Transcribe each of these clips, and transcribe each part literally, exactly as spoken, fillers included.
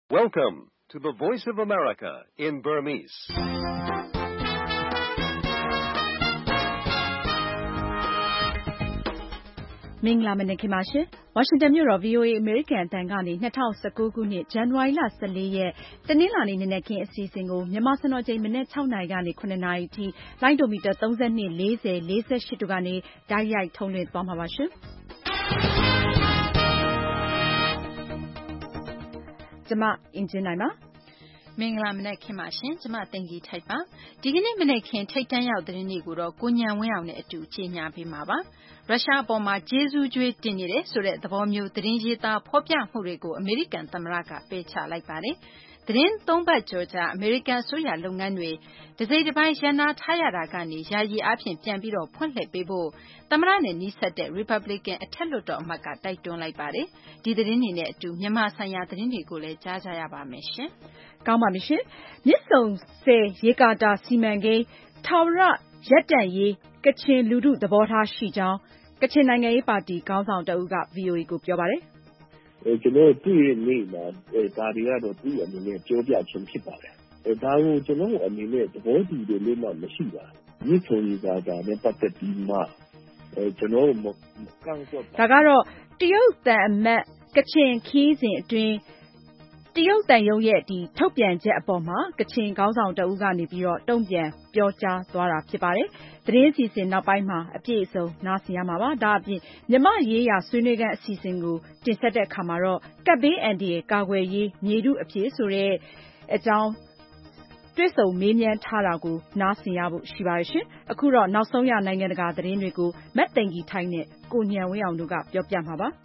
Welcome to the Voice of America in Burmese. ။မင်္ဂလာမနက်ခင်းပါရှင်။ ဝါရှင်တန်မြို့တော် ဗွီအိုအေ အမေရိကန်အသံကနေ၂၀၁၉ခုနှစ် ဇန်နဝါရီလ၁၄ရက်တနင်္လာနေ့နံနက်ခင်းအစီအစဉ်ကိုမြန်မာစံတော်ချိန်မနက်၆နာရီကနေ၇နာရီအထိလိုင်းဒိုမီတာသုံး၂၊၄၀၊၄၈တို့ကနေတိုက်ရိုက်ထုတ်လွှင့်သွားမှာပါရှင်။ကျမအင်ကြင်းနိုင်ပါမင်္ဂလာမနက်ခင်းပါရှင်။ကျမသိင်္ဂီထိုက်ပါ။ဒီကနေ့မနက်ခင်းထိပ်တန်းရောက်သတင်းတွေကိုတော့ကိုညံဝင်းအောင်နဲ့အတူကြေညာပေးမှာပါ။ရုရှားအပေါ်မှာကျေးဇူးကြွေးတင်နေတယ်ဆိုတဲ့သဘောမျိုးသတင်းရေးသားဖော်ပြမှုတွေကိုအမေရိကန်သမ္မတကပယ်ချလိုက်ပါတယ်။သတင်းသုံးပတ်ကျော်ကြာအမေရိကန်အစိုးရလုပ်ငန်းတွေတစိမ့်တစ်ပိုင်းရပ်နားထားရတာကနေယာယီအားဖြင့်ပြန်ပြီးတော့ဖွင့်လှစ်ပေးဖို့သမ္မတနဲ့နီးစပ်တဲ့ Republican အထက်လွှတ်တော်အမတ်ကတိုက်တွန်းလိုက်ပါတယ်။ဒီသတင်းတွေနဲ့အတူမြန်မာဆိုင်ရာသတင်းတွေကိုလည်းကြားကြရပါမယ်ရှင်။ကောင်းပါပြီရှင်။မြစ်ဆုံဆည်ရေကာတာစီမံကိန်းထာဝရရပ်တန့်ရေးကချင်လူထုသဘောထားရှိကြောင်းကချင်နိုင်ငံရေးပါတီခေါင်းဆောင်တဦးက ဗွီအိုအေကိုပြောပါတယ်။ကျွန်တော်တွေ့ရနေမှာဒါတွေကတော့သူ့အနေနဲ့ပြောပြခြင်းဖြစ်ပါတယ်။ဒါကိုကျွန်တော်အနေနဲ့သဘောတူတယ်လို့မှမရှိပါဘူး။မြစ်ဆုံရေကာတာနဲ့ပတ်သက်ပြီးမှကျွန်တော်မကန့်ကွက်ဒါကတော့တရုတ်တန်အမတ်ကချင်ခီးစဉ်အတွင်းတရုတ်တန်ရုံးရဲ့ဒီထုတ်ပြန်ချက်အပေါ်မှာကချင်ခေါင်းဆောင်တဦးကနေပြီးတော့တုံ့ပြန်ပြောကြားသွားတာဖြစ်ပါတယ်။သတင်းစီစဉ်နောက်ပိုင်းမှာအပြည့်အစုံနားဆင်ရမှာပါ။ဒါအပြင်မြန်မာရေးရာဆွေးနွေးခန်းအစီအစဉ်ကိုတင်ဆက်တဲ့အခါမှာတော့ကပ်ဘေးအန္တရာယ်ကာကွယ်ရေးမြေထုအဖြစ်ဆိုတဲ့အကြောင်းတွေ့ဆုံမေးမြန်းထားတာကိုနားဆင်ရဖို့ရှိပါတယ်ရှင်။အခုတော့နောက်ဆုံးရနိုင်ငံတကာသတင်းတွေကိုမတ်သိင်္ဂီထိုက်နဲ့ကိုညံဝင်းအောင်တို့ကပြောပြမှာပါ။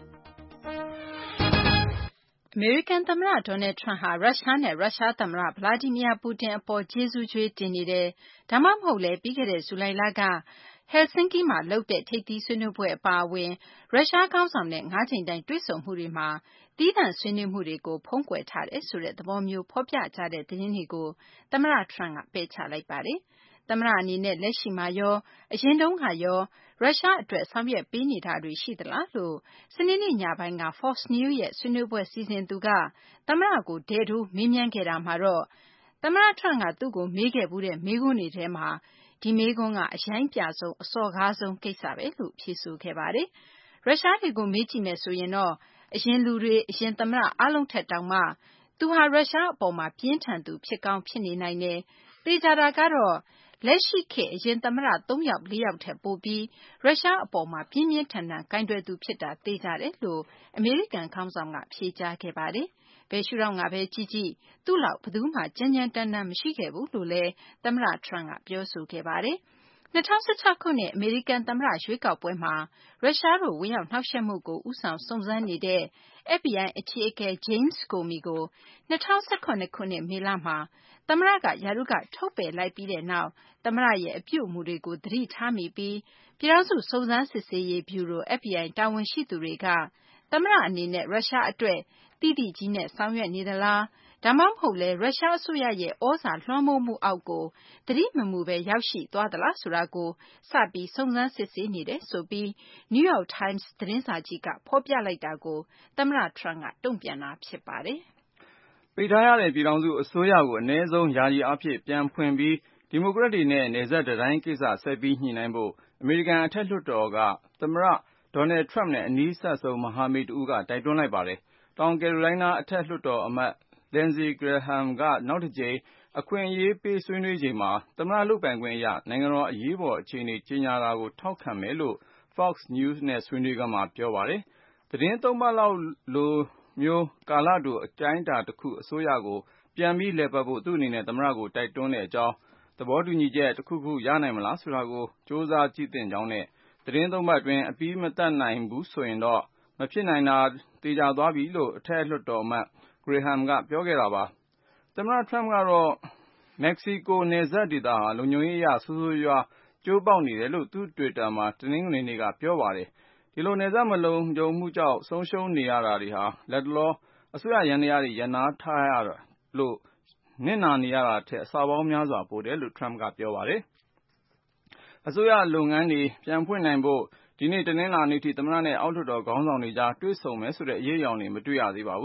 အမေရိကန်သမ္မတဒေါ်နယ်ထရန့်ဟာရုရှားနဲ့ရုရှားသမ္မတဗလာဒီမီယာပူတင်အပေါ်ကျေးဇူးကြွေးတင်နေတယ်။ဒါမှမဟုတ်လည်းပြီးခဲ့တဲ့ဇူလိုင်လကဟယ်ဆင်ကီမှာလုပ်တဲ့ထိပ်သီးဆွေးနွေးပွဲအပါအဝင်ရုရှားခေါင်းဆောင်နဲ့ငါးကြိမ်တိုင်တွေ့ဆုံမှုတွေမှာသီးသန့်ဆွေးနွေးမှုတွေကိုဖုံးကွယ်ထားတယ်ဆိုတဲ့သဘောမျိုးဖော်ပြကြတဲ့သတင်းတွေကိုသမ္မတထရန့်ကပယ်ချလိုက်ပါတယ်။သမ္မတအနေနဲ့လက်ရှိမှာရောအရင်တုန်းကရောရုရှားအတွက်ဆောင်ရွက်ပေးနေတာတွေရှိသလားလို့စနေနေ့ညပိုင်းက Fox News ရဲ့ဆွေးနွေးပွဲစီစဉ်သူကသမ္မတကိုဒဲထိုးမေးမြန်းခဲ့တာမှာတော့သမ္မတထရန့်ကသူ့ကိုမေးခဲ့ဘူးတဲ့မေးခွန်းတွေထဲမှာဒီမေးခွန်းကအရိုင်းပြဆုံးအစော်ကားဆုံးကိစ္စပဲလို့ဖြေဆိုခဲ့ပါတယ်။ရုရှားတွေကိုမေးကြည့်မယ်ဆိုရင်တော့အရင်လူတွေအရင်သမ္မတအားလုံးထက်တောင်မှသူဟာရုရှားအပေါ်မှာပြင်းထန်သူဖြစ်ကောင်းဖြစ်နေနိုင်တယ်။သေချာတာကတော့လက်ရှိခေတ်အရင်သမ္မတသုံးယောက်လေးယောက်ထက်ပိုပြီးရုရှားအပေါ်မှာပြင်းပြင်းထန်ထန်ကိုင်တွယ်သူဖြစ်တာသေချာတယ်လို့အမေရိကန်ခေါင်းဆောင်ကဖြေကြားခဲ့ပါတယ်။ဘယ်ရှုထောင့်ကပဲကြည့်ကြည့်သူ့လောက်ဘယ်သူမှကြမ်းကြမ်းတမ်းတမ်းမရှိခဲ့ဘူးလို့လည်းသမ္မတထရန့်ကပြောဆိုခဲ့ပါတယ်။၂၀၁၆ခုနှစ်အမေရိကန်သမ္မတရွေးကောက်ပွဲမှာရုရှားတို့ဝင်ရောက်နှောက်ယှက်မှုကိုဦးဆောင်စုံစမ်းနေတဲ့ F B I အကြီးအကဲ James Comey ကို၂၀၁၇ခုနှစ်မေလမှာသမ္မတကရာထူးကထုတ်ပယ်လိုက်ပြီးတဲ့နောက်သမ္မတရဲ့အပြုအမူတွေကိုသတိထားမိပြီးပြည်ထောင်စုစုံစမ်းစစ်ဆေးရေးဗျူရို F B I တာဝန်ရှိသူတွေကသမ္မတအနေနဲ့ရုရှားအတွက်သိသိကြီးနဲ့ဆောင်ရွက်နေသလားဒါမှမဟုတ်လဲရုရှားအစိုးရရဲ့ဩဇာလွှမ်းမိုးမှုအောက်ကိုသတိမမူပဲရောက်ရှိသွားသလားဆိုတာကိုစပြီးစုံစမ်းစစ်ဆေးနေတယ်ဆိုပြီး New York Times သတင်းစာကြီးကဖော်ပြလိုက်တာကိုသမ္မတထရန့်ကတုံ့ပြန်တာဖြစ်ပါတယ်။ပိတ်ထားရတဲ့ပြည်ထောင်စုအစိုးရကိုအနည်းဆုံးယာယီအားဖြင့်ပြန်ဖွင့်ပြီးဒီမိုကရက်တွေနဲ့နယ်စပ်တံတိုင်းကိစ္စဆက်ပြီးညှိနှိုင်းဖို့အမေရိကန်အထက်လွှတ်တော်ကသမ္မတဒေါ်နယ်ထရန့်နဲ့အနီးစပ်ဆုံးမဟာမိတ်တဦးကတိုက်တွန်းလိုက်ပါတယ်။တောင်ကယ်ရိုလိုင်းနားအထက်လွှတ်တော်အမတ် Lindsey Graham ကနောက်တစ်ကြိမ်အခွင့်အရေးပေးဆွေးနွေးချိန်မှာသမ္မတလုပ်ပိုင်ခွင့်အရနိုင်ငံတော်အရေးပေါ်အခြေအနေကြေညာတာကိုထောက်ခံမယ်လို့ Fox News နဲ့ဆွေးနွေးခန်းမှာပြောပါတယ်။သတင်းသုံးပတ်လောက်လိုမျိုးကာလတိုအတိုင်းအတာတစ်ခုအစိုးရကိုပြန်ပြီးလည်ပတ်ဖို့သူ့အနေနဲ့သမ္မတကိုတိုက်တွန်းတဲ့အကြောင်းသဘောတူညီချက်တစ်ခုခုရနိုင်မလားဆိုတာကိုစူးစမ်းကြည့်သင့်ကြောင်းနဲ့သတင်းသုံးပတ်အတွင်းအပြီးမသတ်နိုင်ဘူးဆိုရင်တော့မဖြစ်နိုင်တာသေချာသွားပြီလို့အထက်လွှတ်တော်အမတ် Graham ကပြောခဲ့တာပါ။သမ္မတထရန့်ကတော့မက္ကဆီကိုနယ်စပ်ဒေသဟာလုံခြုံရေးအရဆိုးဆိုးရွားကျိုးပေါက်နေတယ်လို့သူ့ Twitter မှာတနင်္ဂနွေနေ့ကပြောပါတယ်။ဒီလိုနယ်စပ်မလုံခြုံမှုကြောင့်ဆုံးရှုံးနေရတာတွေဟာလက်တလောအစိုးရယန္တရားတွေရပ်နားထားရလို့နစ်နာနေရတာထက်အဆပေါင်းများစွာပိုတယ်လို့ထရန့်ကပြောပါတယ်။အစိုးရလုပ်ငန်းတွေပြန်ဖွင့်နိုင်ဖို့ဒီနေ့တနင်္လာနေ့ထိသမ္မတနဲ့အောက်လွှတ်တော်ခေါင်းဆောင်တွေကြားတွေ့ဆုံမယ်ဆိုတဲ့အရေးအယောင်တွေမတွေ့ရသေးပါဘူး။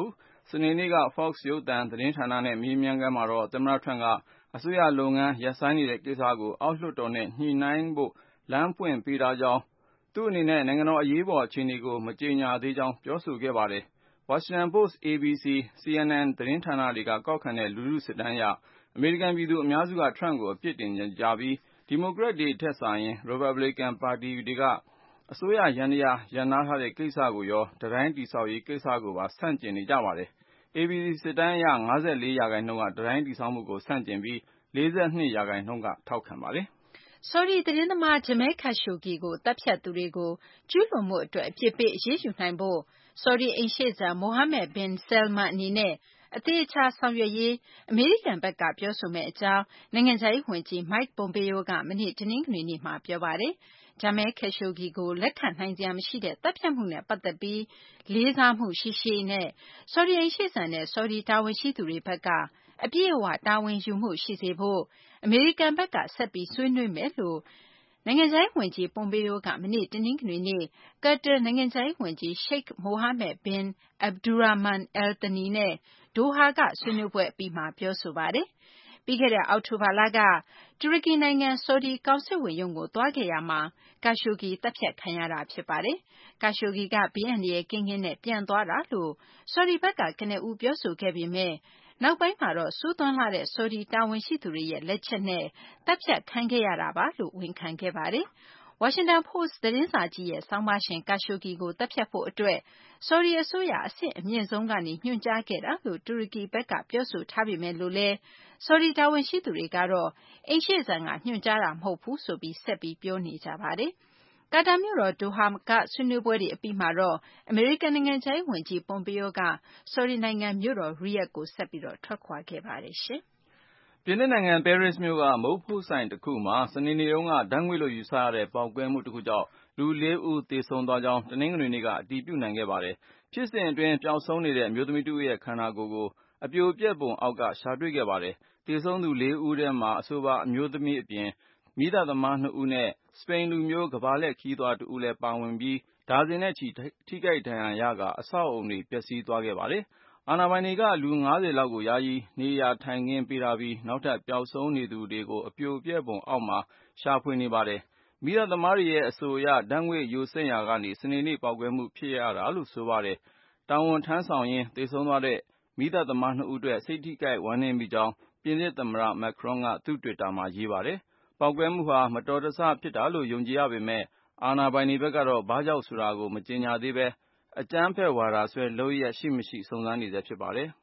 စနေနေ့က Fox ရုပ်သံသတင်းဌာနနဲ့မေးမြန်းခန်းမှာတော့ သမ္မတ Trump ကအစိုးရလုပ်ငန်းရပ်ဆိုင်းနေတဲ့ကိစ္စကိုအောက်လွှတ်တော်နဲ့ညှိနှိုင်းဖို့လမ်းဖွင့်ပေးထားကြောင်း၊ သူ့အနေနဲ့နိုင်ငံတော်အရေးပေါ်အခြေအနေကိုမကြေညာသေးကြောင်းပြောဆိုခဲ့ပါတယ်။ Washington Post, A B C, C N N သတင်းဌာနတွေကကောက်ခံတဲ့လူထုစစ်တမ်းအရ အမေရိကန်ပြည်သူအများစုက Trump ကိုအပြစ်တင်ကြပြီး ဒီမိုကရက်တွေထက်စာရင် ရီပတ်ဘလီကန်ပါတီတွေကအစိုးရယန္တရားရပ်နားထားတဲ့ကိစ္စကိုရော တံတိုင်းတည်ဆောက်ရေးကိစ္စကိုပါဆန့်ကျင်နေကြပါတယ်။ A B C စစ်တမ်းအရ ၅၄ ရာခိုင်နှုန်းက တံတိုင်းတည်ဆောက်မှုကိုဆန့်ကျင်ပြီး ၄၂ ရာခိုင်နှုန်းကထောက်ခံပါတယ်။ဆော်ဒီသတင်းသမား Jamal Khashoggi ကိုသတ်ဖြတ်သူတွေကိုကျူးလွန်မှုအတွက်အပြစ်ပေးအရေးယူနိုင်ဖို့ဆော်ဒီအိမ်ရှေ့စံ Mohammed bin Salman အနေနဲ့အသေအချာဆောင်ရွက်ရေးအမေရိကန်ဘက်ကပြောဆိုမယ့်အကြောင်းနိုင်ငံခြားရေးဝန်ကြီး Mike Pompeo ကမနေ့တနင်္ဂနွေနေ့မှာပြောပါတယ်။ Jamal Khashoggi ကိုလက်ခံနိုင်စရာမရှိတဲ့သတ်ဖြတ်မှုနဲ့ပတ်သက်ပြီးလေးစားမှုရှိရှိနဲ့ဆော်ဒီအိမ်ရှေ့စံနဲ့ဆော်ဒီတာဝန်ရှိသူတွေဘက်ကအပြည့်အဝတာဝန်ယူမှုရှိစေဖို့အမေရိကန်ဘက်ကဆက်ပြီးဆွေးနွေးမယ်လို့နိုင်ငံခြားရေးဝန်ကြီး Pompeo ကမနေ့တနင်္ဂနွေနေ့ Qatar နိုင်ငံခြားရေးဝန်ကြီး Sheikh Mohammed bin Abdulrahman Al Thani နဲ့ Doha ကဆွေးနွေးပွဲအပြီးမှာပြောဆိုပါတယ်။ ပြီးခဲ့တဲ့အောက်တိုဘာလကတူရကီနိုင်ငံဆော်ဒီကောင်စစ်ဝန်ရုံးကိုသွားခဲ့ရာမှာ Khashoggi သတ်ဖြတ်ခံရတာဖြစ်ပါတယ်။ Khashoggi ကဘေးအန္တရာယ်ကင်းကင်းနဲ့ပြန်သွားတာလို့ဆော်ဒီဘက်ကကနဦးပြောဆိုခဲ့ပေမယ့်နောက်ပိုင်းမှာတော့ဆိုးသွမ်းလှတဲ့ဆော်ဒီတာဝန်ရှိသူတွေရဲ့လက်ချက်နဲ့သတ်ဖြတ်ခံခဲ့ရတာပါလို့ဝန်ခံခဲ့ပါတယ်။ Washington Post သတင်းစာကြီးရဲ့ဆောင်းပါးရှင် Khashoggi ကိုသတ်ဖြတ်ဖို့အတွက်ဆော်ဒီအစိုးရအဆင့်အမြင့်ဆုံးကနေညွှန်ကြားခဲ့တာလို့တူရကီဘက်ကပြောဆိုထားပေမယ့်လို့လည်းဆော်ဒီတာဝန်ရှိသူတွေကတော့အိမ်ရှေ့စံကညွှန်ကြားတာမဟုတ်ဘူးဆိုပြီးဆက်ပြီးပြောနေကြပါတယ်။ ကာတာမြို့တော် Doha ကဆွေးနွေးပွဲတွေအပြီးမှာတော့အမေရိကန်နိုင်ငံခြားရေးဝန်ကြီး Pompeo ကဆော်ဒီနိုင်ငံမြို့တော် Riyadh ကိုဆက်ပြီးထွက်ခွာခဲ့ပါတယ်။ပြင်သစ်နိုင်ငံ ပဲရစ်မြို့က မုန့်ဖို့ဆိုင်တခုမှာစနေနေ့တုန်းကဓာတ်ငွေ့လို့ယူဆရတဲ့ပေါက်ကွဲမှုတခုကြောင့်လူလေးဦးသေဆုံးသွားကြောင်းတနင်္ဂနွေနေ့ကအတည်ပြုနိုင်ခဲ့ပါတယ်။ ဖြစ်စဉ်အတွင်းပျောက်ဆုံးနေတဲ့အမျိုးသမီးတဦးရဲ့ခန္ဓာကိုယ်ကိုအပြိုပျက်ပုံအောက်ကရှာတွေ့ခဲ့ပါတယ်။ သေဆုံးသူလေးဦးထဲမှာအဆိုပါအမျိုးသမီးအပြင်မီးသတ်သမားနှစ်ဦးနဲ့စပိန်လူမျိုးကမ္ဘာလှည့်ခရီးသွားတဦးလည်းပါဝင်ပြီးဒါဇင်နဲ့ချီထိခိုက်ဒဏ်ရာရကာအဆောက်အဦတွေပျက်စီးသွားခဲ့ပါတယ်။ အာဏာပိုင်တွေကလူ ငါးဆယ်လောက်ကိုယာယီနေရာထိုင်ခင်းပေးထားပြီးနောက်ထပ်ပျောက်ဆုံးနေသူတွေကိုအပြိုပျက်ပုံအောက်မှာရှာဖွေနေပါတယ်။ မီးသတ်သမားတွေရဲ့အဆိုအရဓာတ်ငွေ့ယိုစိမ့်ရာကနေစနေနေ့ပေါက်ကွဲမှုဖြစ်ရတာလို့ဆိုပါတယ်။ တာဝန်ထမ်းဆောင်ရင်းသေဆုံးသွားတဲ့မီးသတ်သမားနှစ်ဦးအတွက်စိတ်ထိခိုက်ဝမ်းနည်းမိကြောင်းပြင်သစ်သမ္မတ Macron ကသူ့တွစ်တာမှာရေးပါတယ်။ ပေါက်ကွဲမှုဟာမတော်တဆဖြစ်တာလို့ယုံကြည်ရပေမယ့်အာဏာပိုင်တွေဘက်ကတော့ဘာကြောင့်ဆိုတာကိုမကြေညာသေးပဲအကြမ်းဖက်ဝါဒစွဲလုပ်ရပ်ရှိမရှိစုံစမ်းနေဆဲဖြစ်ပါတယ်။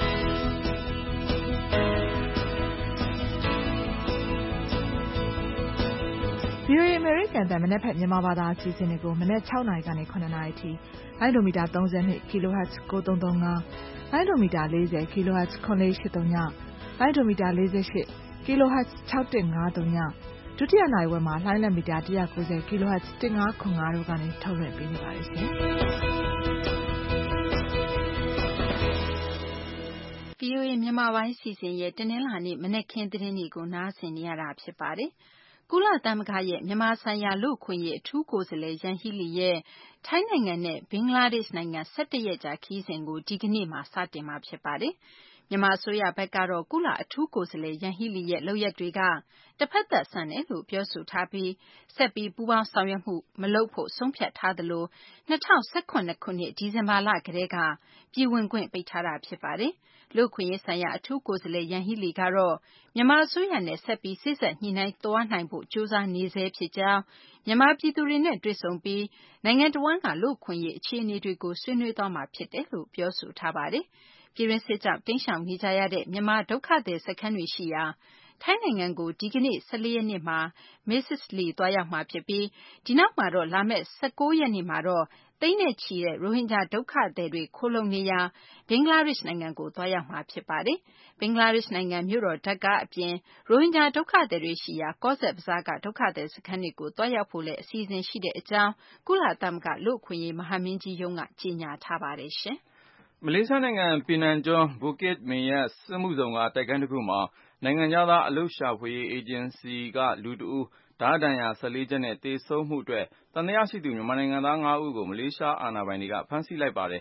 ဗွီအိုအေ အမေရိကန်အသံမနက်ဖြန်မြန်မာဘာသာအစီအစဉ်တွေကိုမနက် ၆ နာရီကနေ ၇ နာရီထိလိုင်းဒိုမီတာသုံး၂ kHz ကိုသုံးသုံး၅ လိုင်းဒိုမီတာလေး၀ kHz ခွန်လေးရှစ်သုံးည လိုင်းဒိုမီတာလေး၈ kHz ၆၁၅သုံးည ဒုတိယနာရီဝက်မှာလှိုင်းလက်မီတာ၁၉၀ kHz ၁၅ခွန်၅တို့ကနေထုတ်လွှင့်ပေးနေပါတယ်ရှင်။ဗွီအိုအေမြန်မာပိုင်းစီစဉ်ရဲ့တနင်္လာနေ့မနက်ခင်းသတင်းတွေကိုနားဆင်နေရတာဖြစ်ပါတယ်။ ကုလသမဂ္ဂရဲ့မြန်မာဆိုင်ရာလူ့အခွင့်အရေးအထူးကိုယ်စားလှယ်ယန်ဟီးလီရဲ့ထိုင်းနိုင်ငံနဲ့ဘင်္ဂလားဒေ့ရှ်နိုင်ငံ၁၁ရက်ကြာခရီးစဉ်ကိုဒီကနေ့မှာစတင်မှာဖြစ်ပါတယ်။ မြန်မာအစိုးရဘက်ကတော့ကုလအထူးကိုယ်စားလှယ်ယန်ဟီးလီရဲ့လုပ်ရပ်တွေကတဖက်သတ်ဆန်တယ်လို့ပြောဆိုထားပြီးဆက်ပြီးပူးပေါင်းဆောင်ရွက်မှုမလုပ်ဖို့ဆုံးဖြတ်ထားသလို၂၀၁၇ခုနှစ်ဒီဇင်ဘာလကတည်းကပြည်ဝင်ခွင့်ပိတ်ထားတာဖြစ်ပါတယ်။ လူ့အခွင့်အရေးဆိုင်ရာအထူးကိုယ်စားလှယ်ယန်ဟီးလီကတော့မြန်မာအစိုးရနဲ့ဆက်ပြီးစေ့စပ်ညှိနှိုင်းသွားနိုင်ဖို့ကြိုးစားနေဆဲဖြစ်ကြောင်းမြန်မာပြည်သူတွေနဲ့တွေ့ဆုံပြီးနိုင်ငံတဝန်းကလူ့အခွင့်အရေးအခြေအနေတွေကိုဆွေးနွေးသွားမှာဖြစ်တယ်လို့ပြောဆိုထားပါတယ်။ ပြည်တွင်းစစ်ကြောင့်တိမ်းရှောင်နေကြရတဲ့မြန်မာဒုက္ခသည်စခန်းတွေရှိရာထိုင်းနိုင်ငံကိုဒီကနေ့၁၄ရက်နေ့မှာမစ္စစ်လီသွားရောက်မှာဖြစ်ပြီးဒီနောက်မှာတော့လာမယ့်၁၉ရက်နေ့မှာတော့သိန်းနဲ့ချီတဲ့ရိုဟင်ဂျာဒုက္ခသည်တွေခိုလှုံနေရာဘင်္ဂလားဒေ့ရှ်နိုင်ငံကိုသွားရောက်မှာဖြစ်ပါတယ်။ ဘင်္ဂလားဒေ့ရှ်နိုင်ငံမြို့တော်ဒါကာအပြင်ရိုဟင်ဂျာဒုက္ခသည်တွေရှိရာကော့ဇက်ဘဇားကဒုက္ခသည်စခန်းတွေကိုသွားရောက်ဖို့လည်းအစီအစဉ်ရှိတဲ့အကြောင်းကုလသမဂ္ဂလူ့အခွင့်အရေးမဟာမင်းကြီးရုံးကကြေညာထားပါတယ်။မလေးရှားနိုင်ငံပီနန်ကျွန်း Bukit Meak စက်မှုဇုံကတိုက်ခန်းတခုမှာနိုင်ငံခြားသားအလုပ်ရှာဖွေရေးအေဂျင်စီကလူတဦးဓါးဒဏ်ရာ၁၄ချက်နဲ့သေဆုံးမှုအတွက်သံသယရှိသူမြန်မာနိုင်ငံသားငါးဦးကိုမလေးရှားအာဏာပိုင်တွေကဖမ်းဆီးလိုက်ပါတယ်။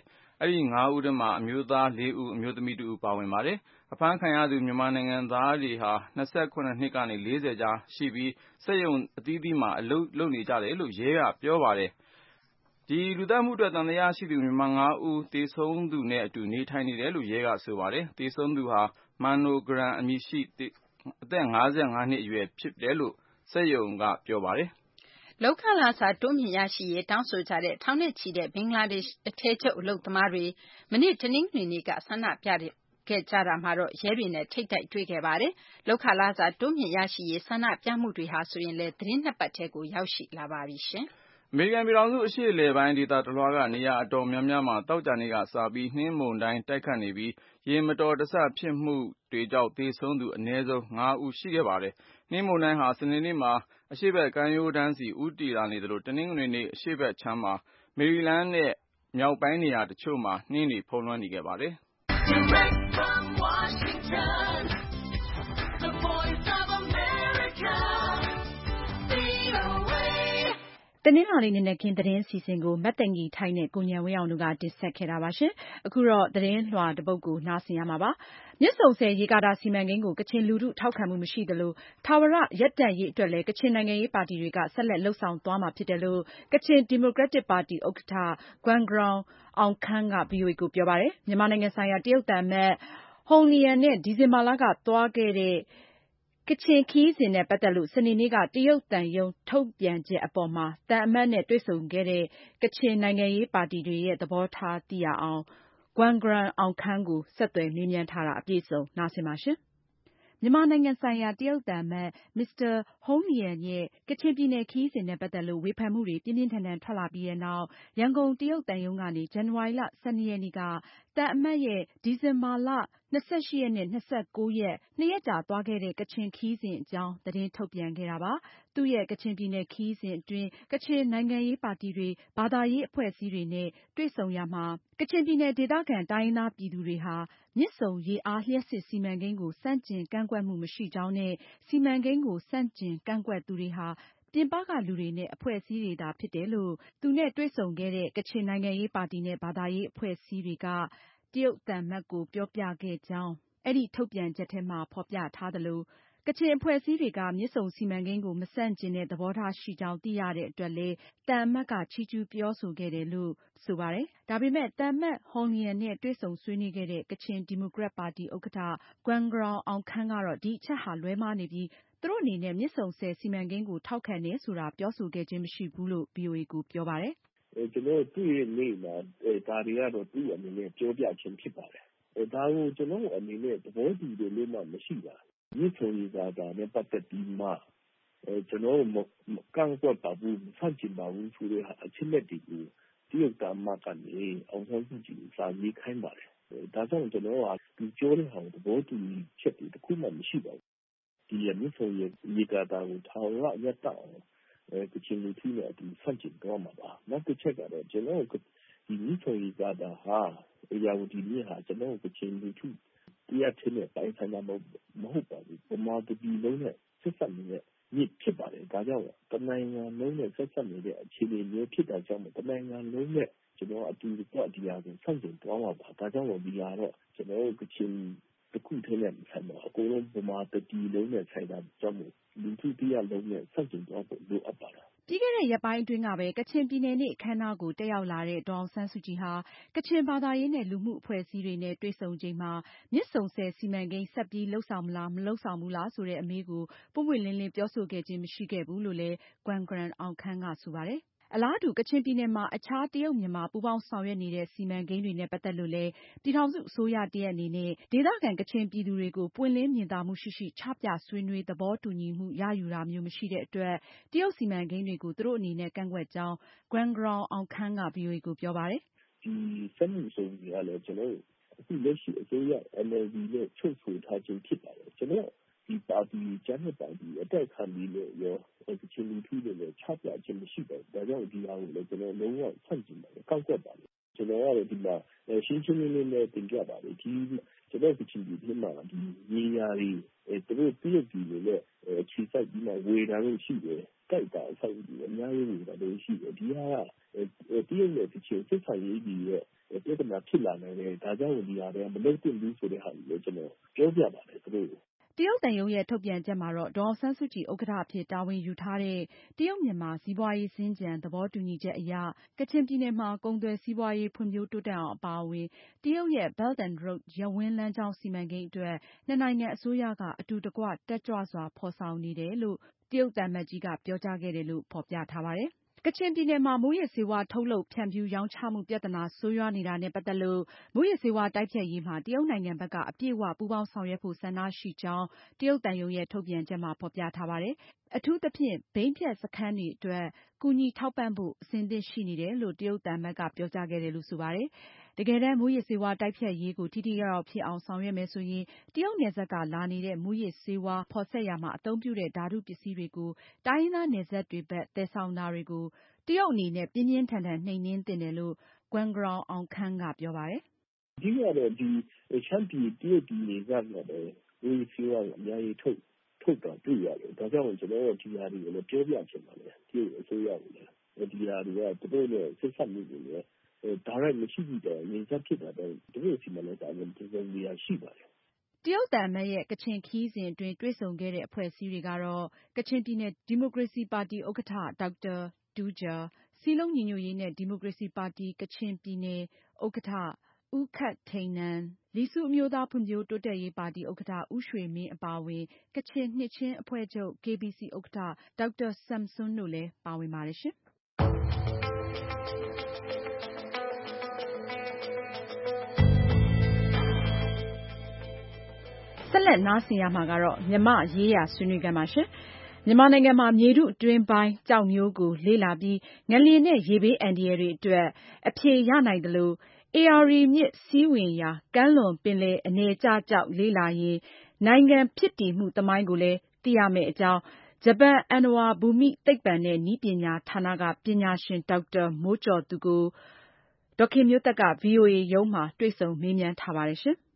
အဲဒီငါးဦးထဲမှာအမျိုးသားလေးဦးအမျိုးသမီးတစ်ဦးပါဝင်ပါတယ်။အဖမ်းခံရသူမြန်မာနိုင်ငံသားတွေဟာ၂၇နှစ်ကနေ၄၀ကြားရှိပြီးစက်ရုံအသီးသီးမှာအလုပ်လုပ်နေကြတယ်လို့ရဲကပြောပါတယ်။ဒီလူသတ်မှုအတွက်သံသယရှိသူမြန်မာငါးဦးသေဆုံးသူနဲ့အတူနေထိုင်နေတယ်လို့ရဲကဆိုပါတယ်။သေဆုံးသူဟာမန်နိုဂရန်အမည်ရှိအသက်၅၅နှစ်အရွယ်ဖြစ်တယ်လို့စက်ရုံကပြောပါတယ်။လုပ်ခလစာတိုးမြင့်ရရှိရေးတောင်းဆိုကြတဲ့ထောင်နဲ့ချီတဲ့ဘင်္ဂလားဒေ့ရှ်အထည်ချုပ်အလုပ်သမားတွေမနေ့တနင်္ဂနွေနေ့ကဆန္ဒပြခဲ့ကြတာမှာတော့ရဲတွေနဲ့ထိပ်တိုက်တွေ့ခဲ့ပါတယ်။လုပ်ခလစာတိုးမြင့်ရရှိရေးဆန္ဒပြမှုတွေဟာဆိုရင်လည်းသတင်းနှစ်ပတ်ထဲကိုရောက်ရှိလာပါပြီရှင်။အမေရိကန်ပြည်ထောင်စုအရှေ့အလယ်ပိုင်းဒေသတလွှားကနေရာအတော်များများမှာတောက်ကြနေကစပြီးနှင်းမုန်တိုင်းတိုက်ခတ်နေပြီးရေမတော်တဆဖြစ်မှုတွေကြောင့်သေဆုံးသူအနည်းဆုံးငါးဦးရှိခဲ့ပါတယ်။နှင်းမုန်တိုင်းဟာစနေနေ့မှာအရှေ့ဘက်ကမ်းရိုးတန်းစီဦးတည်လာနေသလိုတနင်္ဂနွေနေ့အရှေ့ဘက်ခြမ်းမှာမေရီလန်းနဲ့မြောက်ပိုင်းနေရာတချို့မှာနှင်းတွေဖုံးလွှမ်းနေခဲ့ပါတယ်။ Direct from Washington, the voice of America, တနင်္လာနေ့နံနက်ခင်းသတင်းစီစဉ်ကိုမတ်သိင်္ဂီထိုက်နဲ့ကိုဉာဏ်ဝင်းအောင်တို့ကတင်ဆက်ခဲ့တာပါရှင်။အခုတော့သတင်းလွှာတစ်ပုဒ်ကိုနားဆင်ရမှာပါ။မြစ်ဆုံဆည်ရေကာတာစီမံကိန်းကိုကချင်လူထုထောက်ခံမှုမရှိသလိုထာဝရရပ်တန့်ရေးအတွက်လည်းကချင်နိုင်ငံရေးပါတီတွေကဆက်လက်လှုပ်ဆောင်သွားမှာဖြစ်တယ်လို့ကချင်ဒီမိုကရက်တစ်ပါတီဥက္ကဋ္ဌ Gwang Krongအောင်ခမ်းက ဗွီအိုအေကိုပြောပါတယ်။မြန်မာနိုင်ငံဆိုင်ရာတရုတ်သံအမတ် Hong Liang နဲ့ဒီဇင်ဘာလကသွားခဲ့တဲ့ကချင်ခရီးစဉ်နဲ့ပတ်သက်လို့စနေနေ့ကတရုတ်သံရုံးထုတ်ပြန်ချက်အပေါ်မှာသံအမတ်နဲ့တွေ့ဆုံခဲ့တဲ့ကချင်နိုင်ငံရေးပါတီတွေရဲ့သဘောထားသိရအောင် Gwang Krong အောင်ခမ်းကိုဆက်သွယ်မေးမြန်းထားတာအပြည့်အစုံနားဆင်ပါရှင်။မြန်မာနိုင်ငံဆိုင်ရာတရုတ်သံအမတ် မစ္စတာ Hong Liang ရဲ့ကချင်ပြည်နယ်ခရီးစဉ်နဲ့ပတ်သက်လို့ဝေဖန်မှုတွေပြင်းပြင်းထန်ထန်ထွက်လာပြီးတဲ့နောက်ရန်ကုန်တရုတ်သံရုံးကနေ ဇန်နဝါရီလ ၁၂ ရက်နေ့ကသံအမတ်ရဲ့ဒီဇင်ဘာလ ၂၈ ရက်နဲ့ ၂၉ ရက်နှစ်ရက်ကြာသွားခဲ့တဲ့ကချင်ခရီးစဉ်အကြောင်းသတင်းထုတ်ပြန်ခဲ့တာပါ။သူ့ရဲ့ကချင်ပြည်နယ်ခရီးစဉ်အတွင်းကချင်နိုင်ငံရေးပါတီတွေဘာသာရေးအဖွဲ့အစည်းတွေနဲ့တွေ့ဆုံရာမှာကချင်ပြည်နယ်ဒေသခံတိုင်းရင်းသားပြည်သူတွေဟာမြစ်ဆုံရေအားလျှပ်စစ်စီမံကိန်းကိုဆန့်ကျင်ကန့်ကွက်မှုမရှိကြောင်းနဲ့စီမံကိန်းကိုဆန့်ကျင်ကန့်ကွက်သူတွေဟာပြင်ပကလူတွေနဲ့အဖွဲ့အစည်းတွေသာဖြစ်တယ်လို့သူနဲ့တွေ့ဆုံခဲ့တဲ့ကချင်နိုင်ငံရေးပါတီနဲ့ဘာသာရေးအဖွဲ့အစည်းတွေကတရုတ်သံအမတ်ကိုပြောပြခဲ့ကြောင်းအဲဒီထုတ်ပြန်ချက်ထဲမှာဖေါ်ပြထားသလိုကချင်အဖွဲ့အစည်းတွေကမြစ်ဆုံစီမံကိန်းကိုမဆန့်ကျင်တဲ့သဘောထားရှိကြောင်းသိရတဲ့အတွက်လည်းသံအမတ်ကချီးကျူးပြောဆိုခဲ့တယ်လို့ဆိုပါတယ်။ဒါပေမဲ့သံအမတ် Hong Liang နဲ့တွေ့ဆုံဆွေးနွေးခဲ့တဲ့ကချင်ဒီမိုကရက်ပါတီဥက္ကဋ္ဌ Gwang Krong အောင်ခမ်းကတော့ဒီအချက်ဟာလွဲမှားနေပြီးသူတို့အနေနဲ့မြစ်ဆုံဆည်စီမံကိန်းကိုထောက်ခံတယ်ဆိုတာပြောဆိုခဲ့ခြင်းမရှိဘူးလို့ ဗွီအိုအေကိုပြောပါတယ်။ကျနော်တို့တွေ့တဲ့နေ့မှာဒါတွေကတော့သူ့အနေနဲ့ပြောပြခြင်းဖြစ်ပါတယ်။ဒါကိုကျနော်တို့အနေနဲ့သဘောတူတယ်လို့မှမရှိပါဘူး။မြစ်ဆုံရေကာတာနဲ့ပတ်သက်ပြီးမှကျနော်တို့မကန့်ကွက်ပါဘူးမဆန့်ကျင်ပါဘူးဆိုတဲ့အချက်လက်တွေကိုတရုတ်သံအမတ်ကနေအောင်ဆန်းစုကြည်ကိုစာရေးခိုင်းပါတယ်။ဒါကြောင့်ကျနော်တို့ကဒီပြောတဲ့ဟာကိုသဘောတူချက်တွေတခုမှမရှိပါဘူး။ဒီမြစ်ဆုံရေကာတာကိုထာဝရရပ်တန့်အောင်ကချင်လူထုနဲ့အတူဆန့်ကျင်သွားမှာပါ။နောက်တစ်ချက်ကတော့ကျနော်တို့ဒီမြစ်ဆုံရေကာတာဟာဧရာဝတီမြစ်ဟာကျနော်တို့ကချင်လူထုတရားချင်းနဲ့ပိုင်ဆိုင်တာမဟုတ်ပါဘူး။ဗမာတပြည်လုံးနဲ့ဆက်ဆက်နေတဲ့မြစ်ဖြစ်ပါတယ်။ဒါကြောင့်တနိုင်ငံလုံးနဲ့ဆက်ဆက်နေတဲ့အခြေအနေမျိုးဖြစ်တာကြောင့်တနိုင်ငံလုံးနဲ့ကျနော်အတူတူဒီဟာကိုဆန့်ကျင်သွားမှာပါ။ဒါကြောင့်ဒီဟာတော့ကျနော်တို့ကချင်တခုတည်းနဲ့ဆိုင်ပါအကုန်လုံးဗမာတပြည်လုံးနဲ့ဆိုင်တာကြောင့်လူထုတရားလုံးနဲ့ဆန့်ကျင်သွားဖို့လိုအပ်ပါတယ်။ပြီးခဲ့တဲ့ရက်ပိုင်းအတွင်းကပဲကချင်ပြည်နယ်နေ့အခမ်းအနားကိုတက်ရောက်လာတဲ့ဒေါ်အောင်ဆန်းစုကြည်ဟာကချင်ဘာသာရေးနဲ့လူမှုအဖွဲ့အစည်းတွေနဲ့တွေ့ဆုံချိန်မှာမြစ်ဆုံဆည်စီမံကိန်းဆက်ပြီးလုပ်ဆောင်မလားမလုပ်ဆောင်ဘူးလားဆိုတဲ့အမေးကိုပွင့်ပွင့်လင်းလင်းပြောဆိုခဲ့ခြင်းမရှိခဲ့ဘူးလို့လည်း Gwang Krong အောင်ခမ်းကဆိုပါတယ်။အလားတူကချင်ပြည်နယ်မှာအခြားတရုတ်မြန်မာပူးပေါင်းဆောင်ရွက်နေတဲ့စီမံကိန်းတွေနဲ့ပတ်သက်လို့လည်းပြည်ထောင်စုအစိုးရတရပ်အနေနဲ့ဒေသခံကချင်ပြည်သူတွေကိုပွင့်လင်းမြင်သာမှုရှိရှိချပြဆွေးနွေးသဘောတူညီမှုရယူတာမျိုးမရှိတဲ့အတွက်တရုတ်စီမံကိန်းတွေကိုသူတို့အနေနဲ့ကန့်ကွက်ကြောင်း Gwang Krong အောင်ခမ်းက ဗွီအိုအေကိုပြောပါတယ်။ဒီစက်မှုစုံတွေကလည်းကျနော်တို့အခုလက်ရှိအစိုးရ အန်အယ်လ်ဒီ နဲ့ချုပ်ဆိုထားခြင်းဖြစ်ပါတယ်။ကျနော်ဒီပါတီကျန်းတဲ့ပါတီအတိုက်ခံပြီးလို့ရောကချင်လူထုတွေလည်းချပြခြင်းမရှိပါဘူး။ဒါကြောင့်ဒီဟာကိုလည်းကျနော်လုံးဝဆန့်ကျင်ပါတယ်။ကောက်ကွက်ပါတယ်။ကျနော်ကတော့ဒီမှာရှင်းရှင်းလင်းလင်းနဲ့တင်ပြပါတယ်။ဒီကျနော်ကချင်ပြည်ထဲမှာဒီနေရာတွေသူတို့တရုတ်ပြည်တွေနဲ့ခြေစိုက်ပြီးမှဝေတာလို့ရှိတယ်။တိုက်တာအဆောက်အဦအများကြီးဝေတာလို့ရှိတယ်။ဒီဟာကတရုတ်နဲ့ကချင်စစ်ဆန်ရေးကြီးရဲ့ပြဿနာဖြစ်လာနိုင်တယ်ဒါကြောင့်ဒီဟာတွေကမလုပ်သင့်ဘူးဆိုတဲ့ဟာကိုကျွန်တော်ပြောပြပါတယ်သူတို့တရုတ်သံရုံးရဲ့ထုတ်ပြန်ချက်မှာတော့ဒေါ်အောင်ဆန်းစုကြည်ဥက္ကဋ္ဌအဖြစ်တာဝန်ယူထားတဲ့တရုတ်မြန်မာစီးပွားရေးစင်္ကြန်သဘောတူညီချက်အရကချင်ပြည်နယ်မှာကုန်သွယ်စီးပွားရေးဖွံ့ဖြိုးတိုးတက်အောင်အပါအဝင်တရုတ်ရဲ့ Belt and Road ရပ်ဝန်းလမ်းကြောင်းစီမံကိန်းအတွက်နှစ်နိုင်ငံအစိုးရကအတူတကွတက်ကြွစွာဖော်ဆောင်နေတယ်လို့တရုတ်သံအမတ်ကြီးကပြောကြားခဲ့တယ်လို့ဖော်ပြထားပါတယ်။ကချင်ပြည်နယ်မှာမူးယစ်ဆေးဝါးထုတ်လုပ်ဖြန့်ဖြူးရောင်းချမှုပြဿနာဆိုးရွားနေတာနဲ့ပတ်သက်လို့မူးယစ်ဆေးဝါးတိုက်ဖျက်ရေးမှာတရုတ်နိုင်ငံဘက်ကအပြည့်အဝပူးပေါင်းဆောင်ရွက်ဖို့ဆန္ဒရှိကြောင်းတရုတ်သံရုံးရဲ့ထုတ်ပြန်ချက်မှာဖော်ပြထားပါတယ်။အထူးသဖြင့်ဘိန်းဖြတ်စခန်းတွေအတွက်ကူညီထောက်ပံ့ဖို့အဆင်သင့်ရှိနေတယ်လို့တရုတ်သံအမတ်ကပြောကြားခဲ့တယ်လို့ဆိုပါတယ်။တကယ်တမ်းမူးယစ်ဆေးဝါးတိုက်ဖျက်ရေးကိုထိထိရောက်ရောက်ဖြစ်အောင်ဆောင်ရွက်မယ်ဆိုရင်တရုတ်နယ်စပ်ကလာနေတဲ့မူးယစ်ဆေးဝါးဖော်ဆက်ရာမှာအသုံးပြုတဲ့ဓာတုပစ္စည်းတွေကိုတိုင်းရင်းသားနယ်စပ်တွေဘက်သယ်ဆောင်တာတွေကိုတရုတ်အနေနဲ့ပြင်းပြင်းထန်ထန်နှိမ်နင်းသင့်တယ်လို့ဂွမ်ဂရောင်အောင်ခန်းကပြောပါတယ်။ဒီကတော့ဒီရှမ်းပြည်တရုတ်ပြည်နယ်စပ်မှာလည်းမူးယစ်ဆေးဝါးအများကြီးထုတ်ထုတ်တာတွေ့ရတယ်။ဒါကြောင့်ကျွန်တော်တို့ဒီဟာတွေကိုလည်းပြောပြချင်ပါတယ်။ဒီအစိုးရကလည်းဒီဟာတွေကသူတို့နဲ့ဆက်ဆက်မှုတွေလည်းဒါရိုက်မရှိဘူးတဲ့နေစပ်ဖြစ်တာတော့သူတို့စီမံလည်းတာဝန်ဒီလိုမျိုးရှိပါတယ်တရုတ်သံအမတ်ရဲ့ကချင်ခရီးစဉ်အတွင်းတွေ့ဆုံခဲ့တဲ့အဖွဲ့အစည်းတွေကတော့ကချင်ပြည်နယ်ဒီမိုကရေစီပါတီဥက္ကဋ္ဌဒေါက်တာတူးဂျာစည်းလုံးညီညွတ်ရေးနဲ့ဒီမိုကရေစီပါတီကချင်ပြည်နယ်ဥက္ကဋ္ဌဦးခက်ထိန်နန်လီဆူအမျိုးသားဖွံ့ဖြိုးတိုးတက်ရေးပါတီဥက္ကဋ္ဌဦးရွှေမင်းအပါအဝင်ကချင်နှစ်ချင်းအဖွဲ့ချုပ် ကေ ဘီ စီ ဥက္ကဋ္ဌဒေါက်တာဆမ်ဆွန်းတို့လည်းပါဝင်ပါတယ်ရှင်ဆက်လက်နားဆင်ရမှာကတော့မြန်မာ့ရေးရာဆွေးနွေးခန်းပါရှင်။မြန်မာနိုင်ငံမှာမြေထုအတွင်းပိုင်းကျောက်မျိုးကိုလေ့လာပြီးငလျင်နဲ့ရေဘေးအန္တရာယ်တွေအတွက်အဖြေရနိုင်သလိုဧရာဝတီမြစ်စီးဝင်ရာကမ်းလွန်ပင်လယ်အနည်ကျကျောက်လေ့လာရင်နိုင်ငံဖြစ်တည်မှုသမိုင်းကိုလည်းသိရမယ့်အကြောင်းဂျပန်အဏ္ဏဝါဘူမိသိပ္ပံနဲ့နည်းပညာဌာနကပညာရှင်ဒေါက်တာမိုးကျော်သူကိုဒေါ်ခင်မျိုးသက်က ဗွီအိုအေရုံးမှာတွေ့ဆုံမေးမြန်းထားပါတယ်ရှင်။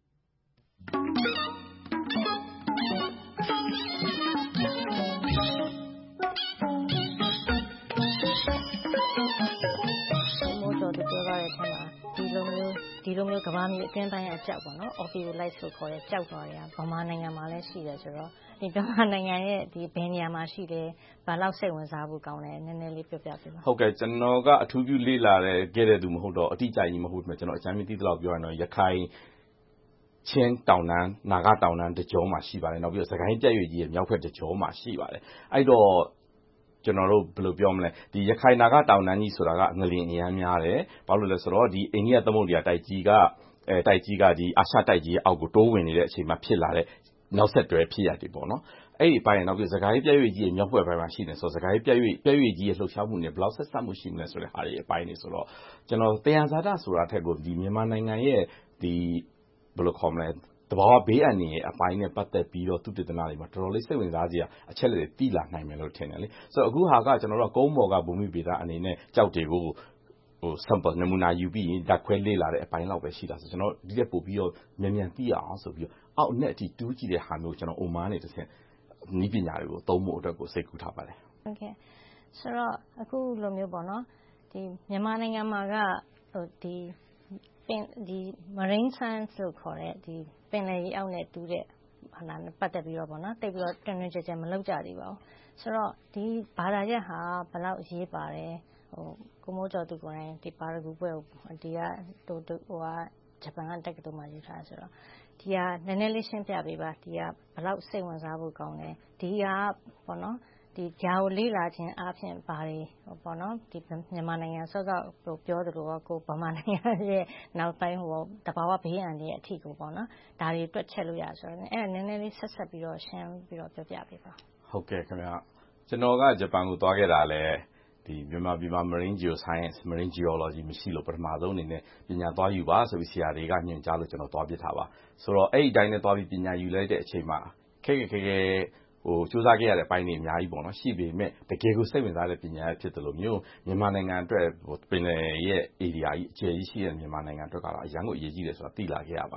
ဒီလိုမျိုးကမ္ဘာမြေအတွင်းပိုင်းအကြောက်ပေါ့နော် ophiolite ဆိုခေါ်တဲ့ကြောက်တော်တွေကဗမာနိုင်ငံမှာလည်းရှိတယ်ဆိုတော့ဒီဗမာနိုင်ငံရဲ့ဒီဘယ်နေရာမှာရှိတယ်ဘာလို့စိတ်ဝင်စားဖို့ကောင်းလဲနည်းနည်းလေးပြောပြပေးပါဟုတ်ကဲ့ကျွန်တော်ကအထူးပြုလေ့လာတဲ့ခဲ့တဲ့သူမဟုတ်တော့အတိအကျကြီးမဟုတ်ဘူးကျွန်တော်အကြမ်းမြင်သိသလောက်ပြောရရင်တော့ရခိုင်ချင်းတောင်တန်းနာဂတောင်တန်းတကြောမှာရှိပါတယ်နောက်ပြီးတော့စကိုင်းပြည့်ရွေကြီးရဲ့မြောက်ဖက်တကြောမှာရှိပါတယ်အဲ့တော့ကျွန်တော်တို့ဘယ်လိုပြောမလဲဒီရခိုင်နာဂတောင်တန်းကြီးဆိုတာကငလျင်အများများတယ်ဘာလို့လဲဆိုတော့ဒီအိန္ဒိယသမုဒ္ဒရာတိုက်ကြီးကအဲတိုက်ကြီးကဒီအာရှတိုက်ကြီးရဲ့အောက်ကိုတိုးဝင်နေတဲ့အချိန်မှာဖြစ်လာတဲ့နောက်ဆက်တွဲဖြစ်ရတယ်ပေါ့နော်အဲ့ဒီပိုင်းနောက်ပြီးစကိုင်းပြည့်ရွေကြီးရဲ့မြောက်ဘက်ပိုင်းမှာရှိနေဆိုစကိုင်းပြည့်ရွေပြည့်ရွေကြီးရဲ့လှုပ်ရှားမှုနဲ့ဘယ်လောက်ဆက်ဆက်မှုရှိမလဲဆိုတဲ့ဟာတွေအပိုင်းနေဆိုတော့ကျွန်တော်တရားဇာတဆိုတာထက်ကိုဒီမြန်မာနိုင်ငံရဲ့ဒီဘယ်လိုခေါ်မလဲတဘာဝဘေးအန္တရာယ်အပိုင်းနဲ့ပတ်သက်ပြီးတော့သူတည်တနာတွေမှာတော်တော်လေးစိတ်ဝင်စားစရာအချက်လက်တွေတိလာနိုင်မယ်လို့ထင်တယ်လေဆိုတော့အခုဟာကကျွန်တော်တို့ကုန်းပေါ်ကဘူမိဗေဒအနေနဲ့ကြောက်တွေကိုဟို sample နမူနာယူပြီးဓာတ်ခွဲလေ့လာတဲ့အပိုင်းလောက်ပဲရှိတာဆိုကျွန်တော်ဒီလက်ပို့ပြီးတော့မြန်မြန်သိရအောင်ဆိုပြီးတော့အောက်နဲ့အထိတူးကြည့်တဲ့ဟာမျိုးကျွန်တော်အိုမားနေတစ်ဆင့်နည်းပညာတွေကိုသုံးဖို့အတွက်ကိုစိတ်ကူးထားပါတယ်ဟုတ်ကဲ့ဆိုတော့အခုလိုမျိုးပေါ့နော်ဒီမြန်မာနိုင်ငံမှာကဟိုဒီပင်ဒီ marine science လို့ခေါ်တဲ့ဒီပင်လယ်ရေအောက်နဲ့တူးတဲ့ဟာနဲ့ပတ်သက်ပြီးတော့ပေါ့နော်တိတ်ပြီးတော့တွင်တွင်ကျကျမလောက်ကြသေးပါဘူးဆိုတော့ဒီဘာသာရပ်ဟာဘယ်လောက်ရေးပါတယ်ဟိုကိုမိုးကျော်သူကိုယ်တိုင်ဒီပါရဂူပွဲကိုဒီကဟိုဟိုကဂျပန်ကတက္ကသိုလ်မှာယူထားဆိုတော့ဒီကနည်းနည်းလေးရှင်းပြပေးပါဒီကဘယ်လောက်စိတ်ဝင်စားဖို့ကောင်းလဲဒီကပေါ့နော်ဒီဂျာကိုလေးလာခြင်းအပြင်ဘာတွေပေါ့နော်ဒီမြန်မာနိုင်ငံဆော့ဆော့ဟိုပြောသလိုကိုဗမာနိုင်ငံရဲ့နောက်ပိုင်းဟိုတဘာဝဘေးအန္တရာယ်အထီကိုပေါ့နော်ဒါတွေတွက်ချက်လို့ရဆိုတော့အဲ့ဒါနည်းနည်းလေးဆက်ဆက်ပြီးတော့ရှင်းပြီးတော့ပြောပြပေးပါဟုတ်ကဲ့ခင်ဗျာကျွန်တော်ကဂျပန်ကိုသွားခဲ့တာလဲဒီမြန်မာပြည်မှာ marine geoscience marine geology မရှိလို့ပထမဆုံးအနေနဲ့ပညာသွားယူပါဆိုပြီးဆရာတွေကညွှန်ကြားလို့ကျွန်တော်သွားပြထားပါဆိုတော့အဲ့ဒီတိုင်းနဲ့သွားပြီးပညာယူလိုက်တဲ့အချိန်မှာခဲခဲခဲခဲဟိုစူးစမ်းခဲ့ရတဲ့အပိုင်းတွေအများကြီးပေါ့နော်ရှိပေမဲ့တကယ်ကိုစိတ်ဝင်စားတဲ့ပညာဖြစ်တယ်လို့မျိုးမြန်မာနိုင်ငံအတွက်ပင်လယ်ရဲ့ area ကြီးအကျယ်ကြီးရှိတဲ့မြန်မာနိုင်ငံအတွက်ကတော့အရန်ကိုအရေးကြီးတယ်ဆိုတာသိလာခဲ့ရပါတယ်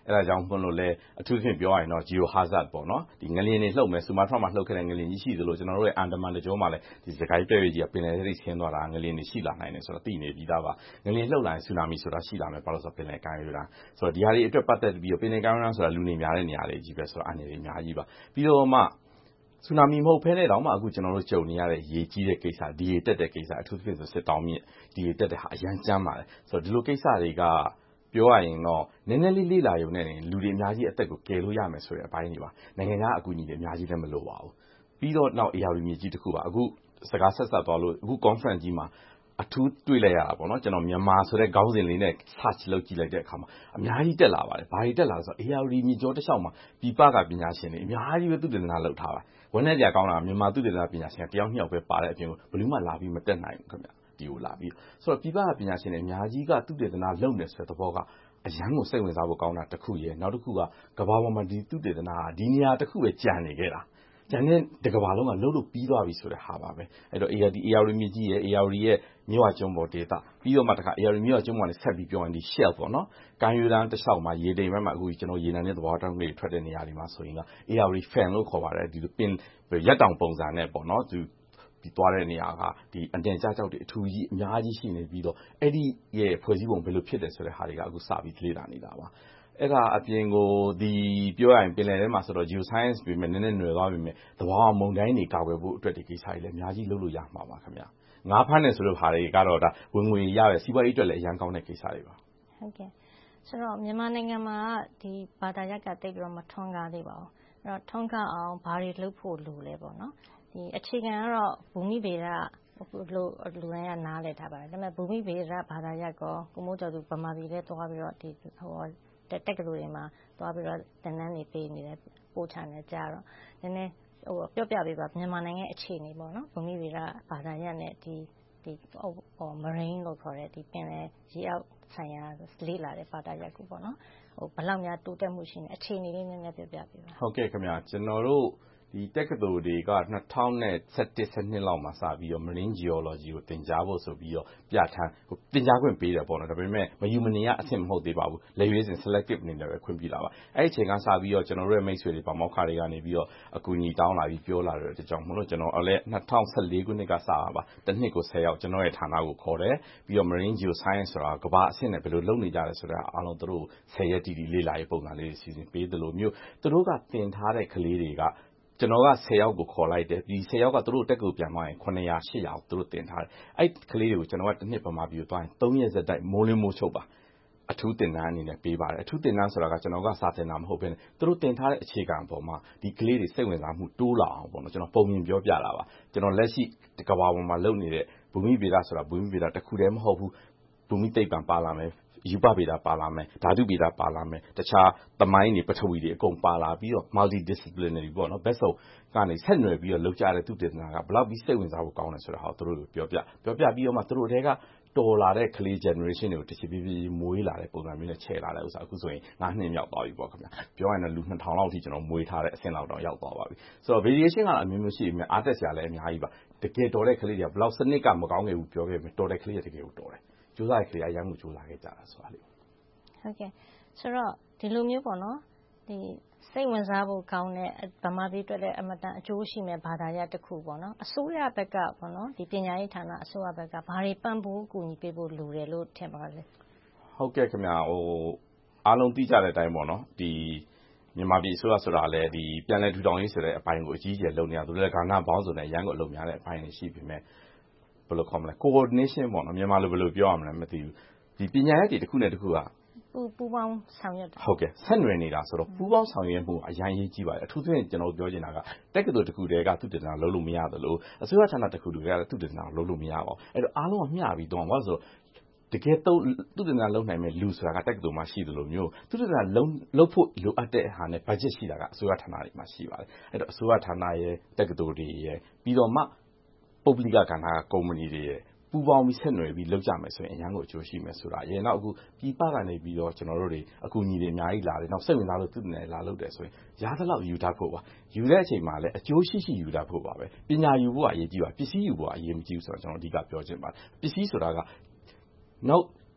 အဲဒါကြောင့်မလို့လဲအထူးသဖြင့်ပြောရရင်တော့ geo hazard ပေါ့နော်ဒီငလျင်တွေလှုပ်မယ်ဆူမာထရာမှာလှုပ်ခဲ့တဲ့ငလျင်ကြီးရှိသလိုကျွန်တော်တို့ရဲ့အန်ဒမန်တကြောမှာလည်းဒီစကိုင်းပြည့်ကြီးကပင်လယ်ထဲဆင်းသွားတာငလျင်တွေရှိလာနိုင်တယ်ဆိုတော့သိနေပြီးသားပါငလျင်လှုပ်လာရင်ဆူနာမီဆိုတာရှိလာမယ်ဘာလို့ဆိုတော့ပင်လယ်ကမ်းရိုးတန်းဆိုတော့ဒီဟာတွေအတွက်ပတ်သက်ပြီးပင်လယ်ကမ်းရိုးတန်းဆိုတာလူနေများတဲ့နေရာတွေကြီးပဲဆိုတော့အနေတွေအများကြီးပါပြီးတော့မှဆူနာမီမဟုတ်ဘဲနဲ့တောင်မှအခုကျွန်တော်တို့ကြုံနေရတဲ့ရေကြီးတဲ့ကိစ္စဒီရေတက်တဲ့ကိစ္စအထူးသဖြင့်ဆိုစစ်တောင်းမြစ်ဒီရေတက်တဲ့ဟာအရန်ကျမ်းပါတယ်ဆိုတော့ဒီလိုကိစ္စတွေကပြောရရင်တော့နည်းနည်းလေးလေးလာရုံနဲ့လူတွေအများကြီးအသက်ကိုကယ်လို့ရမယ်ဆိုတဲ့အပိုင်းတွေပါနိုင်ငံခြားအကူအညီတွေအများကြီးလည်းမလိုပါဘူးပြီးတော့နောက် A R V မြစ်ကြီးတစ်ခုပါအခုစကားဆက်ဆက်သွားလို့အခု conference ကြီးမှာအထူးတွေ့လိုက်ရတာပေါ့နော်ကျွန်တော်မြန်မာဆိုတဲ့ခေါင်းစဉ်လေးနဲ့ search လုပ်ကြည့်လိုက်တဲ့အခါမှာအများကြီးတက်လာပါတယ်ဘာတွေတက်လာလဲဆိုတော့ A R V မြစ်ကြောတစ်လျှောက်မှာပြည်ပကပညာရှင်တွေအများကြီးပဲသူတည်နာလောက်ထားပါဝန်းထဲကြကောင်းတာမြန်မာသူတည်နာပညာရှင်တယောက်နှစ်ယောက်ပဲပါတဲ့အပြင်ကိုဘယ်သူမှလာပြီးမတက်နိုင်ဘူးခင်ဗျဒီကိုလာပြီးဆိုတော့ပြည်ပကပညာရှင်တွေအများကြီးကသူတည်နာလုံနေဆိုတဲ့သဘောကအရန်ကိုစိတ်ဝင်စားဖို့ကောင်းတာတစ်ခုရယ်နောက်တစ်ခုကကဘာပေါ်မှာဒီသူတည်နာဒီနေရာတစ်ခုပဲကြံနေခဲ့တာကျန်တဲ့တကဘာလုံးကလှုပ်လို့ပြီးသွားပြီဆိုတဲ့ဟာပါပဲအဲ့တော့ A R D A R D မြစ်ကြီးရဲ့ A R D ရဲ့မြဝကျွန်းပေါ်ဒေသပြီးတော့မှတခါ A R D မြဝကျွန်းပေါ်ကနေဆက်ပြီးပြောရင်ဒီ Shell ပေါ့နော်ကမ်းရိုးတန်းတစ်လျှောက်မှာရေတိမ်ဘက်မှာအခုကျွန်တော်ရေနံနဲ့သဘာဝဓာတ်ငွေတွေထွက်တဲ့နေရာတွေမှာဆိုရင်က A R D fan လို့ခေါ်ပါတယ်ဒီပင်ရက်တောင်ပုံစံနဲ့ပေါ့နော်သူဒီသွားတဲ့နေရာကဒီအတင်ကြကြောက်တွေအထူးကြီးအများကြီးရှိနေပြီးတော့အဲ့ဒီရဲ့ဖွဲ့စည်းပုံဘယ်လိုဖြစ်တယ်ဆိုတဲ့ဟာတွေကအခုစပြီးလေ့လာနေတာပါအဲ့ဒါအပြင်ကိုဒီပြောရရင်ပင်လယ်ထဲမှာဆိုတော့ geoscience ပြင်မဲ့နည်းနည်းနွယ်သွားပြီမဲ့သဘာဝမုန်တိုင်းတွေကာကွယ်ဖို့အတွက်ဒီကိစ္စတွေလည်းအများကြီးလုပ်လို့ရမှာပါခင်ဗျာငါးဖမ်းနေဆိုလို့ဟာတွေကတော့ဒါဝင်ငွေရရစီးပွားရေးအတွက်လည်းအရန်ကောင်းတဲ့ကိစ္စတွေပါဟုတ်ကဲ့ဆိုတော့မြန်မာနိုင်ငံမှာဒီဘာသာရပ်ကတိတ်ပြီးတော့မထွန်းကားသေးပါဘူးအဲ့တော့ထွန်းကားအောင်ဘာတွေလုပ်ဖို့လိုလဲပေါ့နော်ဒီအခြေခံကတော့ဘူမိဗေဒလို့လူတိုင်းကနားလည်ထားပါတယ်ဒါပေမဲ့ဘူမိဗေဒဘာသာရပ်ကောကိုမိုးကျော်သူဗမာပြည်ထဲသွားပြီးတော့ဒီဟိုတက်ကလူတွေမှာသွားပြီးတော့တန်းတန်းနေပေးနေတယ်ပို့ချနေကြတော့နည်းနည်းဟိုပြောပြပေးပါမြန်မာနိုင်ငံအခြေအနေပေါ့နော်ဘူမိဗေဒဘာသာရပ်နဲ့ဒီဒီဟို marine လို့ခေါ်တဲ့ဒီပင်လယ်ရေအောက်ဆိုင်ရာလေးလာတဲ့ဘာသာရပ်ကိုပေါ့နော်ဟိုဘယ်လောက်များတိုးတက်မှုရှိနေအခြေအနေလေးနည်းနည်းပြောပြပေးပါဟုတ်ကဲ့ခင်ဗျာကျွန်တော်တို့ဒီတက္ကသိုလ်တွေကနှစ်ထောင်ဆယ်တစ် ဆယ်နှစ်လောက်မှာစပြီးတော့ marine geology ကိုသင်ကြားဖို့ဆိုပြီးတော့ပြဋ္ဌာန်းသင်ကြားခွင့်ပေးတယ်ပေါ့နော်ဒါပေမဲ့မယူမနေရအဆင့်မဟုတ်သေးပါဘူးလက်ရွေးစင် selective အနေနဲ့ပဲခွင့်ပြုလာပါအဲ့ဒီအချိန်ကစပြီးတော့ကျွန်တော်တို့ရဲ့မိတ်ဆွေတွေပါမောက္ခတွေကနေပြီးတော့အကူအညီတောင်းလာပြီးပြောလာတဲ့အတွက်ကြောင့်မလို့ကျွန်တော်လည်းနှစ်ထောင်ဆယ်လေးခုနှစ်ကစတာပါတစ်နှစ်ကိုဆယ်ယောက်ကျွန်တော်ရဲ့ဌာနကိုခေါ်တယ်ပြီးတော့ marine geoscience ဆိုတာကဘာအဆင့်နဲ့ဘယ်လိုလုပ်နေကြလဲဆိုတာအားလုံးတို့ဆယ်ရက်တီတီလေ့လာရေးပုံစံလေးတွေစီစဉ်ပေးသလိုမျိုးတို့ကသင်ထားတဲ့ကလေးတွေကကျွန်တော်ကဆယ်ယောက်ကိုခေါ်လိုက်တယ်ဒီဆယ်ယောက်ကသူတို့တက်ကိုပြန်သွားရင်ခုနှစ်ရာ ရှစ်ရာကိုသူတို့တင်ထားတယ်အဲ့ကလေးတွေကိုကျွန်တော်ကတစ်နှစ်ပမာပြီးတော့သွားရင်သုံးရက်ဆက်တိုက်မိုးလင်းမိုးချုပ်ပါအထူးတင်တန်းအနေနဲ့ပေးပါတယ်အထူးတင်တန်းဆိုတာကကျွန်တော်ကစာသင်တာမဟုတ်ဘဲနဲ့သူတို့တင်ထားတဲ့အခြေခံအပေါ်မှာဒီကလေးတွေစိတ်ဝင်စားမှုတိုးလာအောင်ပေါ့နော်ကျွန်တော်ပုံမြင်ပြောပြတာပါကျွန်တော်လက်ရှိကဘာပေါ်မှာလုပ်နေတဲ့ဘူမိဗေဒဆိုတာဘူမိဗေဒတစ်ခုတည်းမဟုတ်ဘူးဘူမိသိပ္ပံပါလာမယ်ယူပဗေဒပါလာမယ်ဓာတုဗေဒပါလာမယ်တခြားသမိုင်းတွေပထဝီတွေအကုန်ပါလာပြီးတော့ multi disciplinary ပေါ့နော်ဘက်စုံကနေဆက်နွယ်ပြီးတော့လောက်ကြတဲ့သူတည်နာကဘလောက်ပြီးစိတ်ဝင်စားဖို့ကောင်းတယ်ဆိုတာဟာသူတို့ပြောပြပြောပြပြီးတော့မှသူတို့တွေကတော်လာတဲ့ကလေး generation တွေကိုတစ်ချီပြီးပြီးမွေးလာတဲ့ပုံစံမျိုးနဲ့ချဲ့လာတဲ့ဥစ္စာအခုဆိုရင်ငါးနှစ်မြောက်သွားပြီပေါ့ခင်ဗျာပြောရရင်လူနှစ်ထောင်လောက်ထိကျွန်တော်မွေးထားတဲ့အဆင့်လောက်တော့ရောက်သွားပါပြီဆိုတော့ variation ကအမျိုးမျိုးရှိပြီအားတက်စရာလည်းအများကြီးပါတကယ်တော်တဲ့ကလေးတွေကဘလောက်စနစ်ကမကောင်းခဲ့ဘူးပြောခဲ့မယ်တော်တဲ့ကလေးတွေတကယ်ကိုတော်တယ်ကြိုးစားတဲ့ကလေးအရန်ကိုကြိုးစားခဲ့ကြတာဆိုတာလေဟုတ်ကဲ့ဆိုတော့ဒီလိုမျိုးပေါ့နော်ဒီစိတ်ဝင်စားဖို့ကောင်းတဲ့ဗမာပြည်အတွက်လည်းအမတန်အကျိုးရှိမဲ့ဘာသာရပ်တစ်ခုပေါ့နော်အစိုးရဘက်ကပေါ့နော်ဒီပညာရေးဌာနအစိုးရဘက်ကဘာတွေပံ့ပိုးကူညီပေးဖို့လိုတယ်လို့ထင်ပါလဲဟုတ်ကဲ့ခင်ဗျာဟိုအားလုံးသိကြတဲ့အတိုင်းပေါ့နော်ဒီမြန်မာပြည်အစိုးရဆိုတာလည်းဒီပြန်လည်ထူထောင်ရေးဆိုတဲ့အပိုင်းကိုအကြီးအကျယ်လုပ်နေရသူလည်းကဏ္ဍပေါင်းစုံနဲ့ရန်ကုန်အလုပ်များတဲ့အပိုင်းတွေရှိပြီမဲ့ဘယ်လိုခေါ်မလဲ coordination ပေါ့နော်မြန်မာလိုဘယ်လိုပြောရမလဲမသိဘူးဒီပညာရေးတွေတစ်ခုနဲ့တစ်ခုကပူပူပေါင်းဆောင်ရွက်ဟုတ်ကဲ့ဆက်နွယ်နေတာဆိုတော့ပူပေါင်းဆောင်ရွက်မှုအရင်ရေးကြည့်ပါတယ်အထူးသဖြင့်ကျွန်တော်ပြောချင်တာကတက္ကသိုလ်တစ်ခုတည်းကသူတည်နာလုံးလို့မရတယ်လို့အစိုးရဌာနတစ်ခုတည်းကသူတည်နာလုံးလို့မရပါဘူးအဲ့တော့အားလုံးကမျှပြီးတော့ဘာလို့ဆိုတကယ်တော့သူတည်နာလုံးနိုင်မဲ့လူဆိုတာကတက္ကသိုလ်မှာရှိတယ်လို့မျိုးသူတည်နာလုံးလုံးဖို့လိုအပ်တဲ့ဟာနဲ့ budget ရှိတာကအစိုးရဌာနတွေမှာရှိပါတယ်အဲ့တော့အစိုးရဌာနရဲ့တက္ကသိုလ်တွေရဲ့ပြီးတော့မှပုဂ္ဂလိကကဏ္ဍကကုမ္ပဏီတွေရဲ့ပူပေါင်းပြီးဆက်နွယ်ပြီးလုပ်ကြမယ်ဆိုရင်အရန်ကိုအကျိုးရှိမယ်ဆိုတာရေနောက်အခုပြည်ပကနေပြီးတော့ကျွန်တော်တို့တွေအကူအညီတွေအများကြီးလာတယ်နောက်စိတ်ဝင်စားလို့သူနဲ့လာလုပ်တယ်ဆိုရင်ရသလောက်ယူတတ်ဖို့ပါယူတဲ့အချိန်မှာလည်းအကျိုးရှိရှိယူတတ်ဖို့ပါပဲပညာယူဖို့ကအရေးကြီးပါပစ္စည်းယူဖို့ကအရေးမကြီးဘူးဆိုတော့ကျွန်တော်အဓိကပြောချင်ပါတယ်ပစ္စည်းဆိုတာကနောက်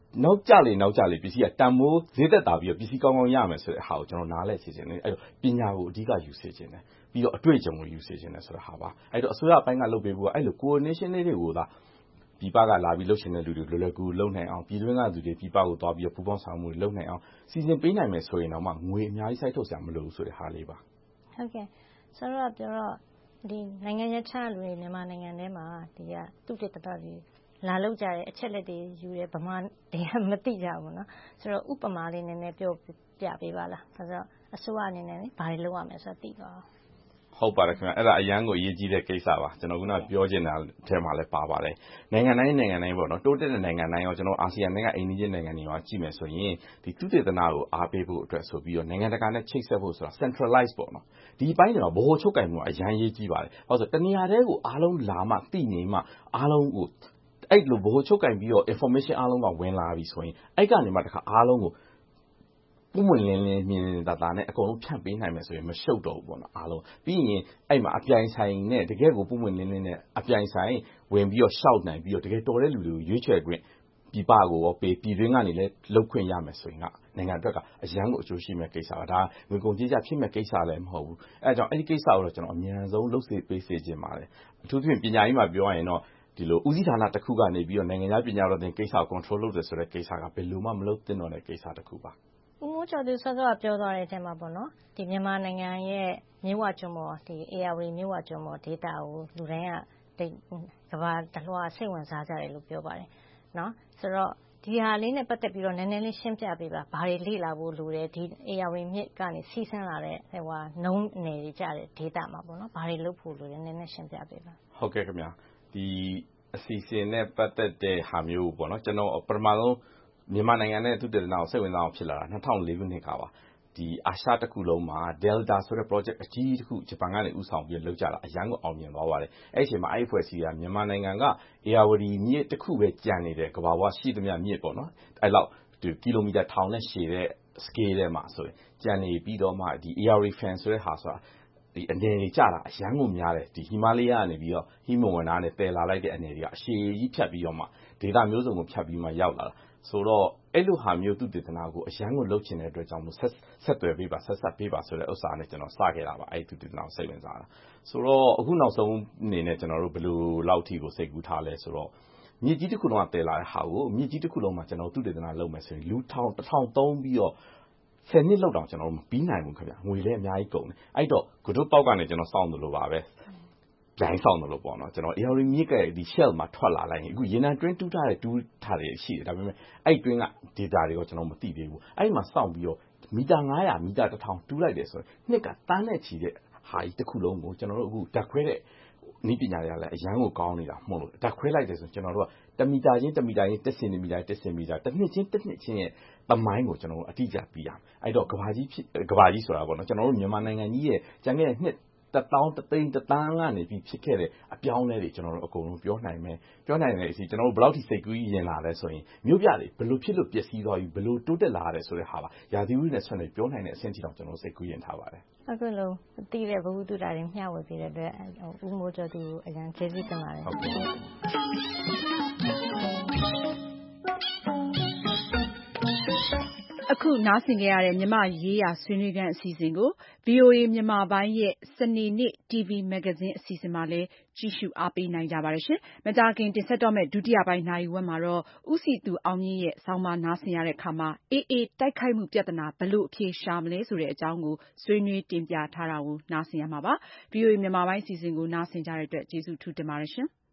နောက်ကြလေနောက်ကြလေပစ္စည်းကတန်မိုးဈေးသက်သာပြီးတော့ပစ္စည်းကောင်းကောင်းရမယ်ဆိုတဲ့ဟာကိုကျွန်တော်နားလည်စေချင်တယ်အဲ့တော့ပညာကိုအဓိကယူစေချင်တယ်ပြီးတော့အတွေ့အကြုံကိုယူစေချင်တယ်ဆိုတဲ့ဟာပါအဲ့တော့အစိုးရဘက်ကလုပ်ပေးဖို့ကအဲ့လို coordination လေးတွေကိုသာပြည်ပကလာပြီးလှုပ်ရှင်တဲ့လူတွေလွယ်လွယ်ကူကူလုပ်နိုင်အောင်ပြည်တွင်းကလူတွေပြည်ပကိုသွားပြီးတော့ပူးပေါင်းဆောင်မှုတွေလုပ်နိုင်အောင်စီစဉ်ပေးနိုင်မယ်ဆိုရင်တော့မှငွေအများကြီးစိုက်ထုတ်စရာမလိုဘူးဆိုတဲ့ဟာလေးပါဟုတ်ကဲ့ဆိုတော့ပြောတော့ဒီနိုင်ငံရေးချလူတွေမြန်မာနိုင်ငံထဲမှာဒီကသူတေသနတွေလာလောက်ကြတဲ့အချက်လက်တွေယူရဲဗမာတွေကမသိကြဘူးเนาะဆိုတော့ဥပမာလေးနည်းနည်းပြောပြပေးပါလားဆိုတော့အစိုးရအနေနဲ့ဘာတွေလုပ်ရမလဲဆိုတော့သိပါဟုတ်ပါတယ်ခင်ဗျအဲ့ဒါအရန်ကိုအရေးကြီးတဲ့ကိစ္စပါကျွန်တော်ကပြောချင်တာအထက်မှာလည်းပါပါတယ်နိုင်ငံတိုင်းနိုင်ငံတိုင်းပေါ့နော်တိုးတက်တဲ့နိုင်ငံတိုင်းရောကျွန်တော်အာဆီယံနိုင်ငံအိမ်နီးချင်းနိုင်ငံတွေရောကြည့်မယ်ဆိုရင်ဒီသုတေသနကိုအားပေးဖို့အတွက်ဆိုပြီးတော့နိုင်ငံတကာနဲ့ချိတ်ဆက်ဖို့ဆိုတာ centralize ပေါ့နော်ဒီပိုင်းတွေမှာဗဟိုချုပ်ကိုင်မှုအရန်ရေးကြီးပါတယ်ဘာလို့ဆိုတနေရာတည်းကိုအားလုံးလာမှသိနေမှအားလုံးကိုအဲ့လိုဗဟိုချုပ်ကိုင်ပြီးတော့ information အားလုံးကဝင်လာပြီဆိုရင်အဲ့ကနေမှတခါအားလုံးကိုပုံမှန်လင်းလင်းမြင်နေတာတာနဲ့အကုန်လုံးဖြန့်ပေးနိုင်မယ်ဆိုရင်မရှုပ်တော့ဘူးပေါ့နော်အားလုံးပြီးရင်အဲ့မှာအပြိုင်ဆိုင်နဲ့တကယ်ကိုပုံမှန်လင်းလင်းနဲ့အပြိုင်ဆိုင်ဝင်ပြီးတော့ရှောက်နိုင်ပြီးတော့တကယ်တော်တဲ့လူတွေကိုရွေးချယ်ခွင့်ပြည်ပကိုရောပေးပြည်တွင်းကနေလည်းလှုပ်ခွင့်ရမယ်ဆိုရင်ကနိုင်ငံအတွက်ကအရန်ကိုအကျိုးရှိမဲ့ကိစ္စပါဒါငွေကုန်ကြေးကျဖြစ်မဲ့ကိစ္စလည်းမဟုတ်ဘူးအဲအကြောင်းအဲ့ဒီကိစ္စကိုတော့ကျွန်တော်အမြန်ဆုံးလုပ်စေပေးစေချင်ပါတယ်အထူးသဖြင့်ပညာရေးမှာပြောရရင်တော့ဒီလိုဦးစီးဌာနတစ်ခုကနေပြီးတော့နိုင်ငံသားပညာတော်သင်ကိစ္စကို control လုပ်တယ်ဆိုတဲ့ကိစ္စကဘယ်လိုမှမလုပ်သင့်တော့တဲ့ကိစ္စတစ်ခုပါဦးမိုးကျော်သူစောစောကပြောသွားတဲ့အချိန်မှာပေါ့နော်ဒီမြန်မာနိုင်ငံရဲ့မြစ်ဝကျွန်းပေါ်ဒီ A R V မြစ်ဝကျွန်းပေါ်ဒေတာကိုလူတိုင်းကကဘာတလွှာစိတ်ဝင်စားကြတယ်လို့ပြောပါတယ်နော်ဆိုတော့ဒီဟာလေးနဲ့ပတ်သက်ပြီးတော့နည်းနည်းလေးရှင်းပြပေးပါဘာတွေလေ့လာဖို့လိုတယ်ဒီ A R V မြစ်ကနေစီးဆင်းလာတဲ့ဟိုဟာနှုံးနယ်တွေကြတဲ့ဒေတာမှာပေါ့နော်ဘာတွေလုပ်ဖို့လိုတယ်နည်းနည်းရှင်းပြပေးပါဟုတ်ကဲ့ခင်ဗျာဒီအစီအစဉ်နဲ့ပတ်သက်တဲ့ဟာမျိုးပေါ့နော်ကျွန်တော်ပထမဆုံးမြန်မာနိုင်ငံနဲ့သူတည်တဲ့နောက်စိတ်ဝင်စားအောင်ဖြစ်လာတာ၂၀၀၄ခုနှစ်ကပါဒီအာရှတစ်ခုလုံးမှာ Delta ဆိုတဲ့ project အကြီးတစ်ခုဂျပန်ကနေဦးဆောင်ပြီးလုပ်ကြတာအရန်ကိုအောင်မြင်သွားပါတယ်အဲ့ဒီအချိန်မှာအဲ့ဒီဖွဲ့စည်းကမြန်မာနိုင်ငံကအေယာဝတီမြစ်တစ်ခုပဲကျန်နေတဲ့ကမ္ဘာဝရှိသမျှမြစ်ပေါ့နော်အဲ့လောက်ကီလိုမီတာထောင်နဲ့ရှည်တဲ့ scale ထဲမှာဆိုရင်ကျန်နေပြီးတော့မှဒီ A R V fan ဆိုတဲ့ဟာဆိုတာဒီအနေတွေကြတာအရန်ကိုများတယ်ဒီဟီမာလယာကနေပြီးတော့ဟီမဝန္တာနဲ့ပယ်လာလိုက်တဲ့အနေတွေကအရှည်ကြီးဖြတ်ပြီးတော့မှဒေတာမျိုးစုံကိုဖြတ်ပြီးမှရောက်လာတာဆိုတော့အဲ့လိုဟာမျိုးသူတေသနာကိုအရန်ကိုလုပ်ချင်တဲ့အတွက်ကြောင့်မို့ဆက်ဆက်သွယ်ပေးပါဆက်ဆက်ပေးပါဆိုတဲ့ဥစ္စာနဲ့ကျွန်တော်စခဲ့တာပါအဲ့ဒီသူတေသနာကိုစိတ်ဝင်စားတာဆိုတော့အခုနောက်ဆုံးအနေနဲ့ကျွန်တော်တို့ဘယ်လိုလောက်ထိကိုစိတ်ကူးထားလဲဆိုတော့မြစ်ကြီးတစ်ခုလုံးကတည်လာတဲ့ဟာကိုမြစ်ကြီးတစ်ခုလုံးမှာကျွန်တော်သူတေသနာလုပ်မယ်ဆိုရင်လူထောင်တစ်ထောင်သုံးပြီးတော့ဆယ်နှစ်လောက်တောင်ကျွန်တော်တို့မပြီးနိုင်ဘူးခင်ဗျငွေလည်းအများကြီးကုန်တယ်အဲ့တော့ဂုတို့ပေါက်ကနေကျွန်တော်စောင့်တယ်လို့ပါပဲဂျိုင်းဆောင်တယ်လို့ပေါ့နော်ကျွန်တော် A R V မြစ်ကဒီ shell မှာထွက်လာလိုက်ရင်အခုရေနံတွင်းတူးထားတဲ့တူးထားတယ်ရှိတယ်ဒါပေမဲ့အဲ့တွင်းက data တွေကိုကျွန်တော်မသိသေးဘူးအဲ့မှာစောင့်ပြီးတော့မီတာငါးရာမီတာတစ်ထောင်တူးလိုက်တယ်ဆိုရင်နှစ်ကတန်းနဲ့ချီတဲ့ဟာကြီးတစ်ခုလုံးကိုကျွန်တော်တို့အခုဓာတ်ခွဲတဲ့နည်းပညာတွေကလည်းအရန်ကိုကောင်းနေတာမှုလို့ဓာတ်ခွဲလိုက်တယ်ဆိုကျွန်တော်တို့ကတစ်မီတာချင်းတစ်မီတာချင်းတစ်စင်တီမီတာတစ်စင်တီမီတာတစ်နှစ်ချင်းတစ်နှစ်ချင်းရဲ့သမိုင်းကိုကျွန်တော်တို့အတိအကျသိရမယ်အဲ့တော့ကဘာကြီးကဘာကြီးဆိုတာပေါ့နော်ကျွန်တော်တို့မြန်မာနိုင်ငံကြီးရဲ့ကျန်ခဲ့တဲ့နှစ်တစ်တောင်းတစ်သိန်းတစ်တန်းကနေပြီးဖြစ်ခဲ့တဲ့အပြောင်းလဲတွေကျွန်တော်တို့အကုန်လုံးပြောနိုင်မယ်ပြောနိုင်တယ်အစီကျွန်တော်တို့ဘယ်လောက်ထိစိတ်ကူးရင်လာလဲဆိုရင်မြို့ပြတွေဘယ်လိုဖြစ်လို့ပျက်စီးသွားပြီဘယ်လိုတိုးတက်လာရတယ်ဆိုတဲ့ဟာပါရာသီဥတုနဲ့ဆွမ်းနေပြောနိုင်တဲ့အဆင့်ထိတော့ကျွန်တော်စိတ်ကူးရင်ထားပါတယ်အခုလုံးသိတဲ့ဘဝတုတာတွေမျှဝေပေးတဲ့အတွက်ဦးမိုးကျော်သူအရန်ကျေးဇူးတင်ပါတယ်ဟုတ်ကဲ့အခုနားဆင်ကြရတဲ့မြမရေးရာဆွေးနွေးခန်းအစီအစဉ်ကို ဗွီအိုအေ မြန်မာပိုင်းရဲ့စနေနေ့ တီဗီ မဂ္ဂဇင်းအစီအစဉ်မှာလည်းကြည့်ရှုအားပေးနိုင်ကြပါတယ်ရှင်။မကြာခင်တင်ဆက်တော့မယ့်ဒုတိယပိုင်းနာရီဝက်မှာတော့ဦးစည်သူအောင်မြင့်ရဲ့ဆောင်းပါးနားဆင်ရတဲ့အခါမှာ အေးအေးတိုက်ခိုက်မှုပြဿနာဘယ်လိုအဖြေရှာမလဲဆိုတဲ့အကြောင်းကိုဆွေးနွေးတင်ပြထားတာကိုနားဆင်ရမှာပါ။ဗွီအိုအေ မြန်မာပိုင်းအစီအစဉ်ကိုနားဆင်ကြတဲ့အတွက်ကျေးဇူးထူးတင်ပါတယ်ရှင်။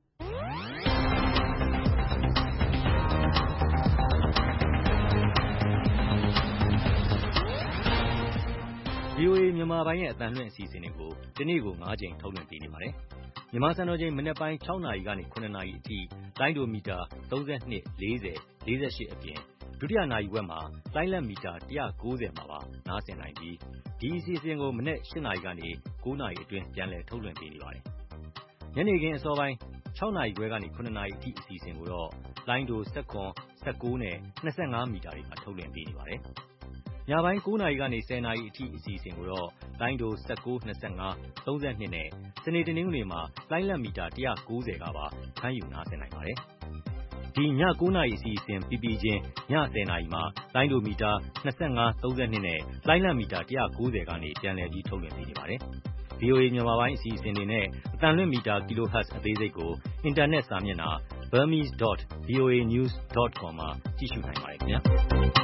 ဗွီအိုအေ မြန်မာပိုင်းရဲ့အသံလွှင့်အစီအစဉ်တွေကိုဒီနေ့ကို၅ကြိမ်ထုတ်လွှင့်ပေးနေပါတယ်။မြန်မာစံတော်ချိန်မနက်ပိုင်း၆နာရီကနေ၇နာရီအထိလိုင်းဒိုမီတာ၃၂ ၄၀ ၄၈အပြင်ဒုတိယနာရီဝက်မှာလိုင်းလက်မီတာ၁၉၀မှာပါနားဆင်နိုင်ပြီးဒီအစီအစဉ်ကိုမနက်၈နာရီကနေ၉နာရီအတွင်းပြန်လည်ထုတ်လွှင့်ပေးနေပါတယ်။ညနေခင်းအစောပိုင်း၆နာရီခွဲကနေ၇နာရီအထိအစီအစဉ်ကိုတော့လိုင်းဒို၁၇ ၁၉နဲ့၂၅မီတာတွေမှာထုတ်လွှင့်ပေးနေပါတယ်။ညပိုင်း၉နာရီကနေ၁၀နာရီအထိအစီအစဉ်ကိုတော့လိုင်းဒို၁၉ ၂၅ ၃၂နဲ့စနေတနင်္ဂနွေမှာလိုင်းလက်မီတာ၁၉၀ကပါဖမ်းယူနားဆင်နိုင်ပါတယ်။ဒီညကိုးနာရီအစီအစဉ်ပြီးပြီးချင်းညဆယ်နာရီမှာလိုင်းဒိုမီတာနှစ်ငါး သုံး၂နဲ့လိုင်းလံမီတာone ninetyကနေပြန်လည်ပြီးထုတ်လွှင့်ပေးနေပါတယ်။ ဗီအိုအေ မြန်မာပိုင်းအစီအစဉ်တွေနဲ့အသံလွှင့်မီတာ kilohertz အသေးစိတ်ကိုအင်တာနက်စာမျက်နှာ burmese dot v o a news dot com မှာကြည့်ရှုနိုင်ပါတယ်ခင်ဗျာ။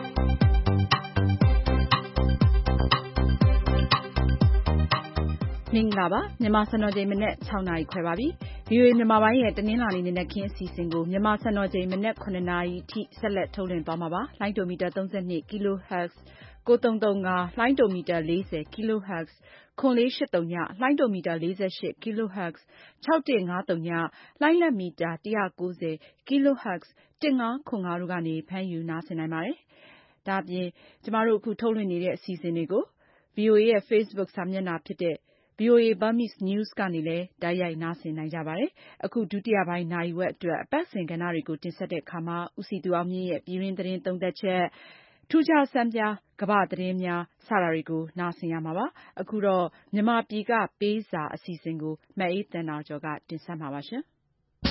မင်္ဂလာပါမြန်မာစံတော်ချိန်မနက်၆နာရီခွဲပါပြီ။ ဗီအိုအေမြန်မာပိုင်းရဲ့တနင်္လာနေ့နေ့ခင်းအစီအစဉ်ကိုမြန်မာစံတော်ချိန်မနက်ခုနှစ်နာရီထိဆက်လက်ထုတ်လွှင့်သွားမှာပါ။လိုင်းဒိုမီတာသုံး၂ kilohertz ကိုသုံးသုံးငါး လိုင်းဒိုမီတာလေး၀ kilohertz ခွန်လေးရှစ်သုံး လိုင်းဒိုမီတာလေး၈ kilohertz ၆၁၅၀ လိုင်းလံမီတာone၉၀ kilohertz ၁၅ခွန်ငါတို့ကနေဖမ်းယူနားဆင်နိုင်ပါတယ်။ဒါအပြင်ကျမတို့အခုထုတ်လွှင့်နေတဲ့အစီအစဉ်တွေကို ဗီအိုအေရဲ့ Facebook စာမျက်နှာဖြစ်တဲ့ဗီအိုအေ Burmese News ကနေလည်းတိုက်ရိုက်နားဆင်နိုင်ကြပါတယ်။အခုဒုတိယပိုင်းနာရီဝက်အတွက်အပတ်စဉ်ကဏ္ဍတွေကိုတင်ဆက်တဲ့အခါမှာဦးစီသူအောင်မြင့်ရဲ့ပြည်တွင်းသတင်းသုံးသပ်ချက်၊ထူးခြားဆန်းပြားကမ္ဘာသတင်းများစတာတွေကိုနားဆင်ရမှာပါ။အခုတော့မြန်မာပြည်ကပေးစာအစီအစဉ်ကိုမအေးသန္တာကျော်ကတင်ဆက်မှာပါရှင်။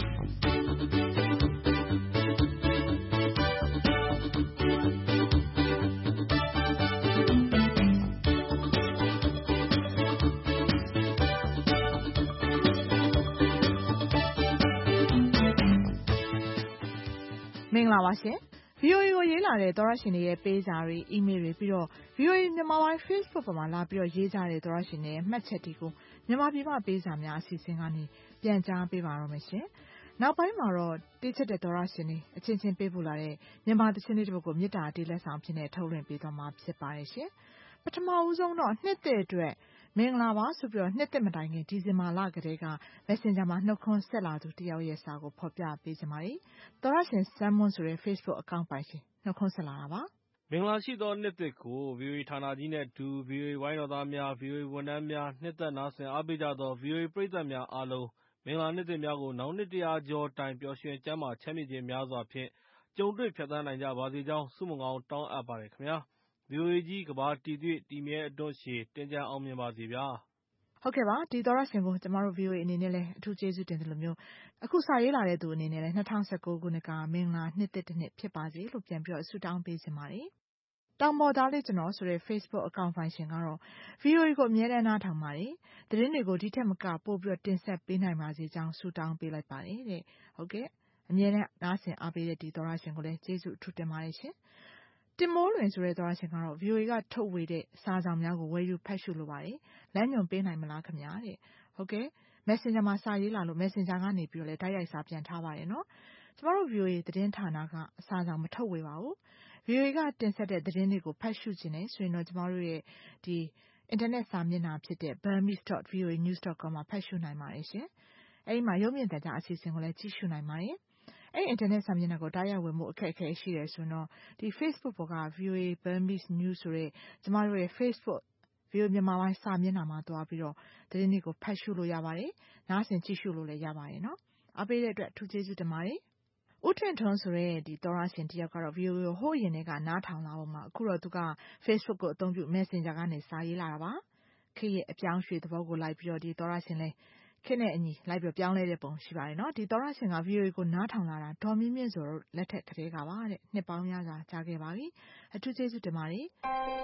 မင်္ဂလာပါရှင်။ ဗီအိုအေကိုရေးလာတဲ့သောရရှင်တွေရဲ့ပေးစာတွေအီးမေးလ်တွေပြီးတော့ဗီအိုအေမြန်မာပိုင်း Facebook ပေါ်မှာလာပြီးတော့ရေးကြတဲ့သောရရှင်တွေရဲ့မှတ်ချက်တွေကိုမြန်မာပြည်မှာပေးစာများအစီအစဉ်ကနေပြန်ကြားပေးပါတော့မယ်ရှင်။နောက်ပိုင်းမှာတော့တေးချက်တဲ့သောရရှင်တွေအချင်းချင်းပေးပို့လာတဲ့မြန်မာသချင်းလေးတစ်ပုဒ်ကိုမေတ္တာတေးလက်ဆောင်ဖြစ်နေထုတ်လွှင့်ပေးသွားမှာဖြစ်ပါတယ်ရှင်။ပထမဦးဆုံးတော့နှစ်သက်အတွက်မင်္ဂလာပါဆိုပြီးတော့နှစ်သက်မတိုင်ခင်ဒီဇင်ဘာလကတည်းက Messenger မှာနှုတ်ခွန်းဆက်လာသူတယောက်ရဲ့စာကိုဖော်ပြပေးကြပါမယ်။သောရရှင်ဆမ်မွန်းဆိုတဲ့ Facebook အကောင့်ပိုင်ရှင်နှုတ်ခွန်းဆက်လာတာပါ။မင်္ဂလာရှိသောနှစ်သက်ကို ဗီအိုအေဌာနကြီးနဲ့တူ ဗီအိုအေဝိုင်းတော်သားများဗီအိုအေဝန်ထမ်းများနှစ်သက်နားဆင်အားပေးကြသောဗီအိုအေပရိသတ်များအားလုံးမင်္ဂလာနှစ်သက်များကိုနောင်နှစ်တစ်ရာကျော်တိုင်ပျော်ရွှင်ကျန်းမာချမ်းမြေ့ခြင်းများစွာဖြင့်ကြုံတွေ့ဖြတ်သန်းနိုင်ကြပါစေကြောင်းဆုမွန်ကောင်းတောင်းအပ်ပါတယ်ခင်ဗျာ။ဗီအိုအေကြီးကဘာတည်တွေ့တည်မြဲအတွန်းရှည်တင်ကြံအောင်မြင်ပါစေဗျာ။ဟုတ်ကဲ့ပါဒီသောရရှင်ကိုကျမတို့ ဗီအိုအေအနေနဲ့လည်းအထူးကျေးဇူးတင်တယ်လို့မျိုးအခုစာရေးလာတဲ့သူအနေနဲ့လည်း၂၀၁၉ခုနှစ်ကမင်္ဂလာနှစ်သက်တစ်နှစ်ဖြစ်ပါစေလို့ပြန်ပြီးတော့ဆုတောင်းပေးချင်ပါတယ်။တောင်ပေါ်သားလေးကျွန်တော်ဆိုတဲ့ Facebook အကောင့်ပိုင်ရှင်ကတော့ ဗီအိုအေကိုအမြဲတမ်းနားထောင်ပါတယ်။သတင်းတွေကိုဒီထက်မကပို့ပြီးတော့တင်ဆက်ပေးနိုင်ပါစေကြောင်းဆုတောင်းပေးလိုက်ပါတယ်တဲ့။ဟုတ်ကဲ့အမြဲတမ်းနားဆင်အားပေးတဲ့ဒီသောရရှင်ကိုလည်းကျေးဇူးအထူးတင်ပါတယ်ရှင်။တင်မိုးလွင်ဆိုတဲ့သောရရှင်ကတော့ ဗီအိုအေကထုတ်ဝေတဲ့စာဆောင်များကိုဝယ်ယူဖတ်ရှုလိုပါတယ်။လမ်းညွှန်ပေးနိုင်မလားခင်ဗျာတဲ့။ဟုတ်ကဲ့ Messenger မှာစာရေးလာလို့ Messenger ကနေပြီးတော့လည်းတိုက်ရိုက်စာပြန်ထားပါတယ်နော်။ကျမတို့ ဗီအိုအေသတင်းဌာနကအစာဆောင်မထုတ်ဝေပါဘူး။ ဗီအိုအေကတင်ဆက်တဲ့သတင်းတွေကိုဖတ်ရှုခြင်းနဲ့ဆိုရင်တော့ကျမတို့ရဲ့ဒီအင်တာနက်စာမျက်နှာဖြစ်တဲ့ burmese dot v o a news dot com မှာဖတ်ရှုနိုင်ပါတယ်ရှင်။အဲဒီမှာရုပ်မြင်သံကြားအစီအစဉ်ကိုလည်းကြည့်ရှုနိုင်ပါတယ်။အဲ့အင်တာနက်စာမျက်နှာကိုတိုက်ရိုက်ဝင်မှုအခက်အခဲရှိတယ်ဆိုတော့ဒီ Facebook ပေါ်က ဗီအိုအေ Burmese News ဆိုတဲ့ကျမတို့ရဲ့ Facebook ဗီအိုအေမြန်မာပိုင်းစာမျက်နှာမှာတွားပြီးတော့သတင်းတွေကိုဖတ်ရှုလို့ရပါတယ်။နားဆင်ကြည့်ရှုလို့လည်းရပါတယ်နော်။အားပေးတဲ့အတွက်အထူးကျေးဇူးတင်ပါတယ်။ဦးထင်ထွန်းဆိုတဲ့ဒီသောရရှင်တယောက်ကတော့ ဗီအိုအေကိုဟိုးရင်တွေကနားထောင်လာပုံမှာအခုတော့သူက Facebook ကိုအသုံးပြု Messenger ကနေစာရေးလာတာပါ။ခေတ်ရဲ့အပြောင်းရွှေ့သဘောကိုလိုက်ပြီးတော့ဒီသောရရှင်လဲခေတ်နဲ့အညီလိုက်ပြီးပြောင်းလဲတဲ့ပုံရှိပါတယ်နော်။ဒီသောရရှင်က ဗီအိုအေကိုနားထောင်လာတာဒေါ်မြင့်မြင့်ဆိုတော့လက်ထက်ကလေးကပါတဲ့နှစ်ပေါင်းများစွာကြာခဲ့ပါပြီ။အထူးကျေးဇူးတင်ပါတယ်။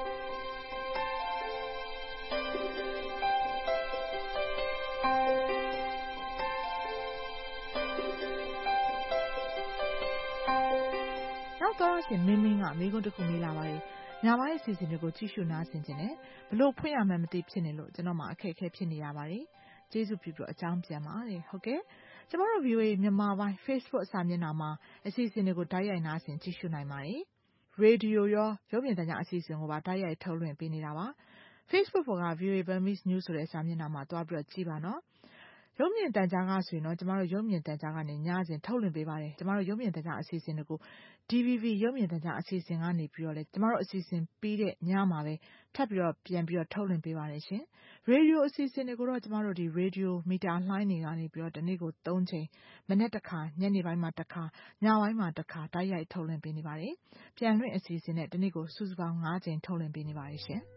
နောက်သောရရှင်မင်းမင်းကမိကုန်းတစ်ခုမေးလာပါတယ်။ညပိုင်းအစီအစဉ်တွေကိုကြည့်ရှုနားဆင်ခြင်းနဲ့ဘလို့ဖွင့်ရမှန်းမသိဖြစ်နေလို့ကျွန်တော်မှအခက်အခဲဖြစ်နေရပါတယ်။ကျေးဇူးပြုပြီးတော့အကြောင်းပြန်ပါတယ်။ဟုတ်ကဲ့ကျမတို့ ဗီအိုအေမြန်မာပိုင်း Facebook စာမျက်နှာမှာအစီအစဉ်တွေကိုတိုက်ရိုက်နားဆင်ကြည့်ရှုနိုင်ပါတယ်။ရေဒီယိုရောရုပ်မြင်သံကြားအစီအစဉ်ကိုပါတိုက်ရိုက်ထုတ်လွှင့်ပေးနေတာပါ။ Facebook ပေါ်က ဗီအိုအေ Burmese News ဆိုတဲ့စာမျက်နှာမှာတွားပြီးတော့ကြည့်ပါနော်။ရုပ်မြင်သံကြားကဆိုရင်တော့ကျမတို့ရုပ်မြင်သံကြားကနေညစဉ်ထုတ်လွှင့်ပေးပါတယ်။ကျမတို့ရုပ်မြင်သံကြားအစီအစဉ်တွေကို D V B ရုပ်မြင်သံကြားအစီအစဉ်ကနေပြီးတော့လေကျမတို့အစီအစဉ်ပြီးတဲ့ညမှာပဲထပ်ပြီးတော့ပြန်ပြီးတော့ထုတ်လွှင့်ပေးပါတယ်ရှင်။ရေဒီယိုအစီအစဉ်တွေကိုတော့ကျမတို့ဒီရေဒီယိုမီတာလှိုင်းတွေကနေပြီးတော့ဒီနေ့ကိုသုံးချိန်မနေ့တစ်ခါညနေပိုင်းမှာတစ်ခါညပိုင်းမှာတစ်ခါတိုက်ရိုက်ထုတ်လွှင့်ပေးနေပါတယ်။ပြန်လွှင့်အစီအစဉ်နဲ့ဒီနေ့ကိုစုစုပေါင်း၅ချိန်ထုတ်လွှင့်ပေးနေပါတယ်ရှင်။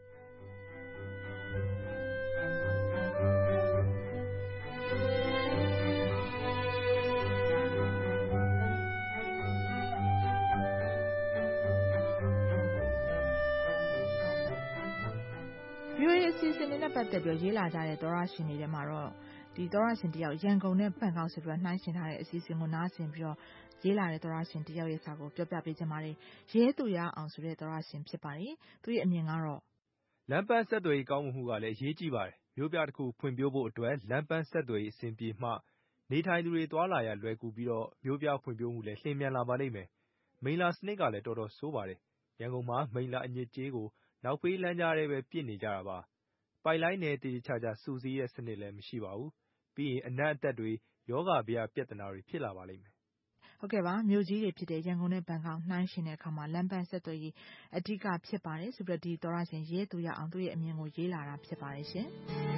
စီအစဉ်တွေနဲ့ပတ်သက်ပြီးရေးလာကြတဲ့သောရရှင်တွေထဲမှာတော့ဒီသောရရှင်တယောက်ရန်ကုန်နဲ့ဘန်ကောက်ဆိုပြီးနှိုင်းယှဉ်ထားတဲ့အစီအစဉ်ကိုနားဆင်ပြီးတော့ရေးလာတဲ့သောရရှင်တယောက်ရဲ့စာကိုပြောပြပေးချင်ပါတယ်ရဲသူရအောင်ဆိုတဲ့သောရရှင်ဖြစ်ပါတယ်သူရဲ့အမြင်ကတော့လမ်းပန်းဆက်သွယ်ရေးကောင်းမှုကလည်းအရေးကြီးပါတယ်မြို့ပြတစ်ခုဖွံ့ဖြိုးဖို့အတွက်လမ်းပန်းဆက်သွယ်ရေးအဆင်ပြေမှနေထိုင်သူတွေသွားလာရလွယ်ကူပြီးတော့မြို့ပြဖွံ့ဖြိုးမှုလည်းလျင်မြန်လာပါလိမ့်မယ်မိန်လာစနစ်ကလည်းတော်တော်ဆိုးပါတယ်ရန်ကုန်မှာမိန်လာအညစ်အကြေးကိုနောက်ဖေးလမ်းကြားထဲပဲပြစ်နေကြတာပါပိုက်လိုင်းနယ်တည်ချာချာစူးစီးရဲ့စနစ်လည်းမရှိပါဘူးပြီးရင်အနက်အသက်တွေယောဂဗျာပြဿနာတွေဖြစ်လာပါလိမ့်မယ်ဟုတ်ကဲ့ပါမြို့ကြီးတွေဖြစ်တဲ့ရန်ကုန်နဲ့ဘန်ကောက်နှိုင်းယှဉ်တဲ့အခါမှာလမ်းပန်းဆက်သွယ်ရေးအဓိကဖြစ်ပါတယ်ဆိုပြီးတော့ဒီသောရရှင်ရဲသူရအောင်သူရဲ့အမြင်ကိုရေးလာတာဖြစ်ပါတယ်ရှင်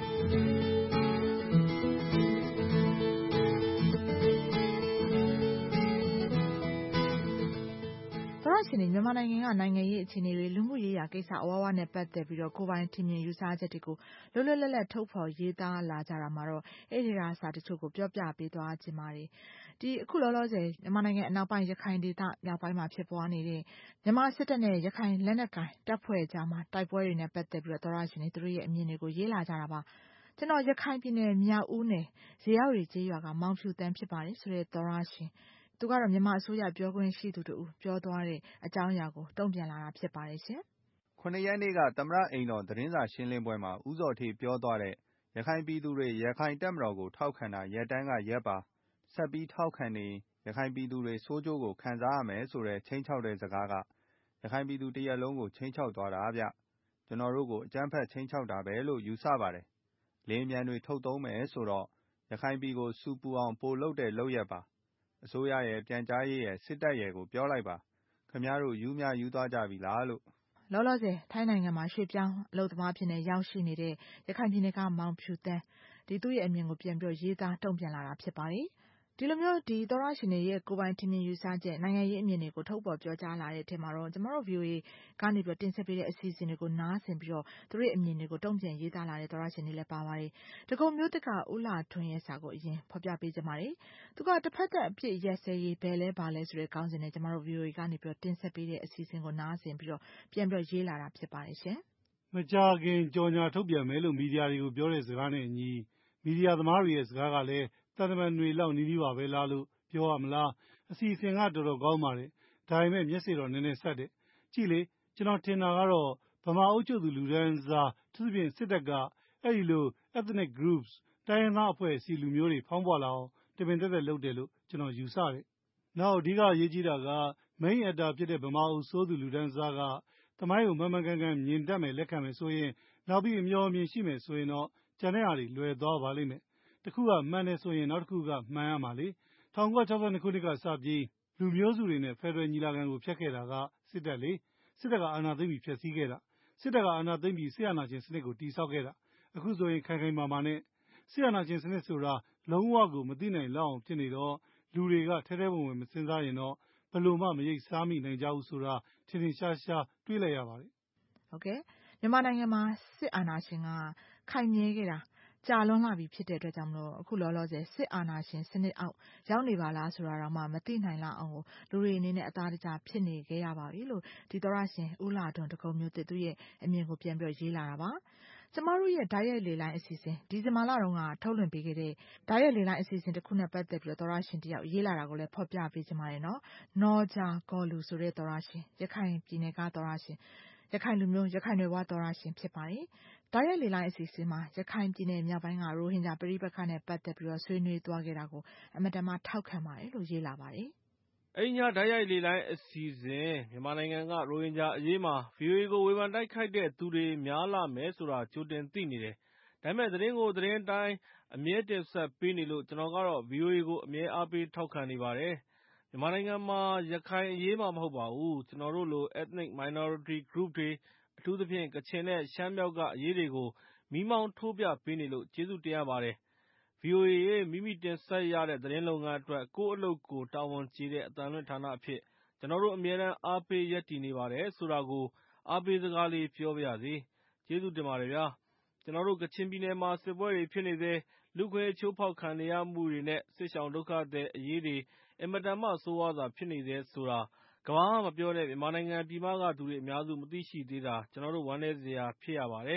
သောရရှင်မြန်မာနိုင်ငံကနိုင်ငံရေးအခြေအနေတွေလူမှုရေးရာကိစ္စအဝါးဝါနဲ့ပတ်သက်ပြီးတော့ကိုပိုင်ထင်မြင်ယူဆချက်တွေကိုလွတ်လွတ်လပ်လပ်ထုတ်ဖော်ရေးသားလာကြတာမှာတော့အဲ့ဒီရာစာတချို့ကိုပြောပြပေးသွားခြင်းပါတယ်ဒီအခုလောလောဆယ်မြန်မာနိုင်ငံအနောက်ပိုင်းရခိုင်ဒေသမြောက်ပိုင်းမှာဖြစ်ပွားနေတဲ့မြန်မာစစ်တပ်နဲ့ရခိုင်လက်နက်ကိုင်တပ်ဖွဲ့ကြားမှာတိုက်ပွဲတွေနဲ့ပတ်သက်ပြီးတော့သောရရှင်တွေသူတို့ရဲ့အမြင်တွေကိုရေးလာကြတာပါကျွန်တော်ရခိုင်ပြည်နယ်မြောက်ဦးနယ်ဇေယျရီကျေးရွာကမောင်ဖြူတန်းဖြစ်ပါတယ်ဆိုတဲ့သောရရှင်သူကတော့မြန်မာအစိုးရပြောခွင့်ရှိသူတို့ပြောသွားတဲ့အကြောင်းအရာကိုတုံ့ပြန်လာတာဖြစ်ပါတယ်ရှင်ခုနှစ်ရက်နေ့ကသမ္မတအိမ်တော်သတင်းစာရှင်းလင်းပွဲမှာဦးစောထေပြောသွားတဲ့ရခိုင်ပြည်သူတွေရခိုင်တပ်မတော်ကိုထောက်ခံတာရက်တန်းကရက်ပါဆက်ပြီးထောက်ခံနေရခိုင်ပြည်သူတွေစိုးကျိုးကိုခံစားရမယ်ဆိုတဲ့ချင်းချောက်တဲ့စကားကရခိုင်ပြည်သူတရက်လုံးကိုချင်းချောက်သွားတာဗျကျွန်တော်တို့ကိုအကြမ်းဖက်ချင်းချောက်တာပဲလို့ယူဆပါတယ်လေအမြန်တွေထုတ်သုံးမယ်ဆိုတော့ရခိုင်ပြည်ကိုစူပူအောင်ပိုလုပ်တဲ့လုပ်ရက်ပါအစိုးရရဲ့ပြန်ကြားရေးရဲ့စစ်တပ်ရဲ့ကိုပြောလိုက်ပါခင်ဗျားတို့ယူမြယူသွားကြပြီလားလို့လောလောဆယ်ထိုင်းနိုင်ငံမှာရွှေ့ပြောင်းအလုပ်သမားဖြစ်နေရောက်ရှိနေတဲ့ရခိုင်ပြည်နယ်ကမောင်ဖြူတန်းဒီသူ့ရဲ့အမြင်ကိုပြန်ပြီးရေးသားတုံ့ပြန်လာတာဖြစ်ပါတယ်ဒီလိုမျိုးဒီသောရရှင်တွေရဲ့ကိုပိုင်ထင်မြင်ယူဆချက်နိုင်ငံရေးအမြင်တွေကိုထုတ်ပေါ်ပြောကြားလာတဲ့အထက်မှာတော့ကျမတို့ ဗီအိုအေ ကနေပြီးတင်ဆက်ပေးတဲ့အစီအစဉ်တွေကိုနားဆင်ပြီးတော့သူတို့ရဲ့အမြင်တွေကိုတုံ့ပြန်ရေးသားလာတဲ့သောရရှင်တွေလည်းပါပါတယ်တကုံမျိုးတက်ကဦးလာထွန်းရဲ့စာကိုအရင်ဖော်ပြပေးကြပါမယ်သူကတစ်ဖက်သက်အဖြစ်ရက်စဲရေးဘယ်လဲပါလဲဆိုတဲ့ခေါင်းစဉ်နဲ့ကျမတို့ ဗီအိုအေ ကနေပြီးတင်ဆက်ပေးတဲ့အစီအစဉ်ကိုနားဆင်ပြီးတော့ပြန်ပြီးရေးလာတာဖြစ်ပါတယ်ရှင်မကြာခင်ကြော်ညာထုတ်ပြန်မယ်လို့မီဒီယာတွေကိုပြောတဲ့စကားနဲ့အညီမီဒီယာသမားတွေရဲ့စကားကလည်းတန်တမန်တွေလောက်နီးနီးပါပဲလားလို့ပြောရမလားအစီအစဉ်ကတော်တော်ကောင်းပါတယ်ဒါပေမဲ့မျက်စိတော့နည်းနည်းဆက်တယ်ကြည့်လေကျွန်တော်ထင်တာကတော့ဗမာအုပ်ချုပ်သူလူဒန်းစားသူသဖြင့်စစ်တပ်ကအဲ့ဒီလို ethnic groups တိုင်းရင်းသားအဖွဲ့အစည်းလူမျိုးတွေဖောင်းပွားလာအောင်တပင်သက်သက်လုပ်တယ်လို့ကျွန်တော်ယူဆတယ်နောက်အဓိကအရေးကြီးတာက main actor ဖြစ်တဲ့ဗမာအုပ်စိုးသူလူဒန်းစားကသမိုင်းကိုမှန်မှန်ကန်ကန်မြင်တတ်မယ်လက်ခံမယ်ဆိုရင်နောက်ပြီးအမျှော်အမြင်ရှိမယ်ဆိုရင်တော့ကျန်တဲ့အားတွေလွယ်သွားပါလိမ့်မယ်တခုကမှန်တယ်ဆိုရင်နောက်တစ်ခုကမှန်ရမှာလေ၁၉၆၂ခုနှစ်ကစပြီးလူမျိုးစုတွေနဲ့ဖက်ဒရယ်ညီလာခံကိုဖျက်ခဲ့တာကစစ်တပ်လေစစ်တပ်ကအာဏာသိမ်းပြီးဖျက်ဆီးခဲ့တာစစ်တပ်ကအာဏာသိမ်းပြီးဆရာနာရှင်စနစ်ကိုတည်ဆောက်ခဲ့တာအခုဆိုရင်ခိုင်ခိုင်မာမာနဲ့ဆရာနာရှင်စနစ်ဆိုတာလုံးဝကိုမသိနိုင်လောက်အောင်ဖြစ်နေတော့လူတွေကထဲထဲဝင်ဝင်မစဉ်းစားရင်တော့ဘယ်လိုမှမရိပ်စားမိနိုင်ကြဘူးဆိုတာထင်ထင်ရှားရှားတွေးလိုက်ရပါတယ်ဟုတ်ကဲ့မြန်မာနိုင်ငံမှာစစ်အာဏာရှင်ကခိုင်မြဲခဲ့တာကြာလွန်လာပြီဖြစ်တဲ့အတွက်ကြောင့်မလို့အခုလောလောဆယ်စစ်အာဏာရှင်စနစ်အောက်ရောက်နေပါလားဆိုတာတော့မှမသိနိုင်လောက်အောင်ကိုလူတွေအနေနဲ့အသားတကျဖြစ်နေခဲ့ရပါပြီလို့ဒီသောရရှင်ဦးလာတွန်တကုံမျိုးတစ်သူရဲ့အမြင်ကိုပြန်ပြီးရေးလာတာပါကျမတို့ရဲ့ဓာတ်ရိုက်လေလိုင်းအစီအစဉ်ဒီဇင်ဘာလတုန်းကထုတ်လွှင့်ပေးခဲ့တဲ့ဓာတ်ရိုက်လေလိုင်းအစီအစဉ်တစ်ခုနဲ့ပတ်သက်ပြီးတော့သောရရှင်တယောက်ရေးလာတာကိုလည်းဖော်ပြပေးချင်ပါတယ်နော်နော်ဂျာဂေါ်လူဆိုတဲ့သောရရှင်ရခိုင်ပြည်နယ်ကသောရရှင်ရခိုင်လူမျိုးရခိုင်တွေဝါသောရရှင်ဖြစ်ပါတယ်။ဒါရဲ့လေလိုင်းအစီအစဉ်မှာရခိုင်ပြည်နယ်မြောက်ပိုင်းကရိုဟင်ဂျာပြည်ပခါနဲ့ပတ်သက်ပြီးတော့ဆွေးနွေးသွားခဲ့တာကိုအမတန်မှထောက်ခံပါတယ်လို့ရေးလာပါတယ်။အဲ့ညဓာတ်ရိုက်လေလိုင်းအစီအစဉ်မြန်မာနိုင်ငံကရိုဟင်ဂျာအရေးမှာ ဗီအိုအေ ကိုဝေဖန်တိုက်ခိုက်တဲ့သူတွေများလာမယ်ဆိုတာကြိုတင်သိနေတယ်။ဒါပေမဲ့သတင်းကိုသတင်းတိုင်းအမြဲတင်ဆက်ပေးနေလို့ကျွန်တော်ကတော့ ဗီအိုအေ ကိုအမြဲအားပေးထောက်ခံနေပါတယ်။မြန်မာနိုင်ငံမှာရခိုင်အရေးမှမဟုတ်ပါဘူး။ကျွန်တော်တို့လို ethnic minority group တွေအထူးသဖြင့်ကချင်နဲ့ရှမ်းမြောက်ကအရေးတွေကိုမီးမောင်းထိုးပြပေးနေလို့ကျေးဇူးတင်ရပါတယ်။ ဗီအိုအေ ရဲ့မိမိတင်ဆက်ရတဲ့သတင်းလုပ်ငန်းအတွက်ကိုယ့်အလုပ်ကိုတာဝန်ကျေတဲ့အသံလွှင့်ဌာနအဖြစ်ကျွန်တော်တို့အမြဲတမ်းအားပေးရပ်တည်နေပါတယ်ဆိုတာကိုအားပေးစကားလေးပြောပါရစေ။ကျေးဇူးတင်ပါတယ်ဗျာ။ကျွန်တော်တို့ကချင်ပြည်နယ်မှာစစ်ပွဲတွေဖြစ်နေသေးလူခွင့်ချိုးဖောက်ခံနေရမှုတွေနဲ့စစ်ရှောင်ဒုက္ခသည်အရေးတွေအင်မတန်မှဆိုးဝါးစွာဖြစ်နေသေးဆိုတာကမ္ဘာမှမပြောတဲ့မြန်မာနိုင်ငံပြည်ပကသူတွေအများစုမသိရှိသေးတာကျွန်တော်တို့ဝမ်းနည်းစရာဖြစ်ရပါတယ်။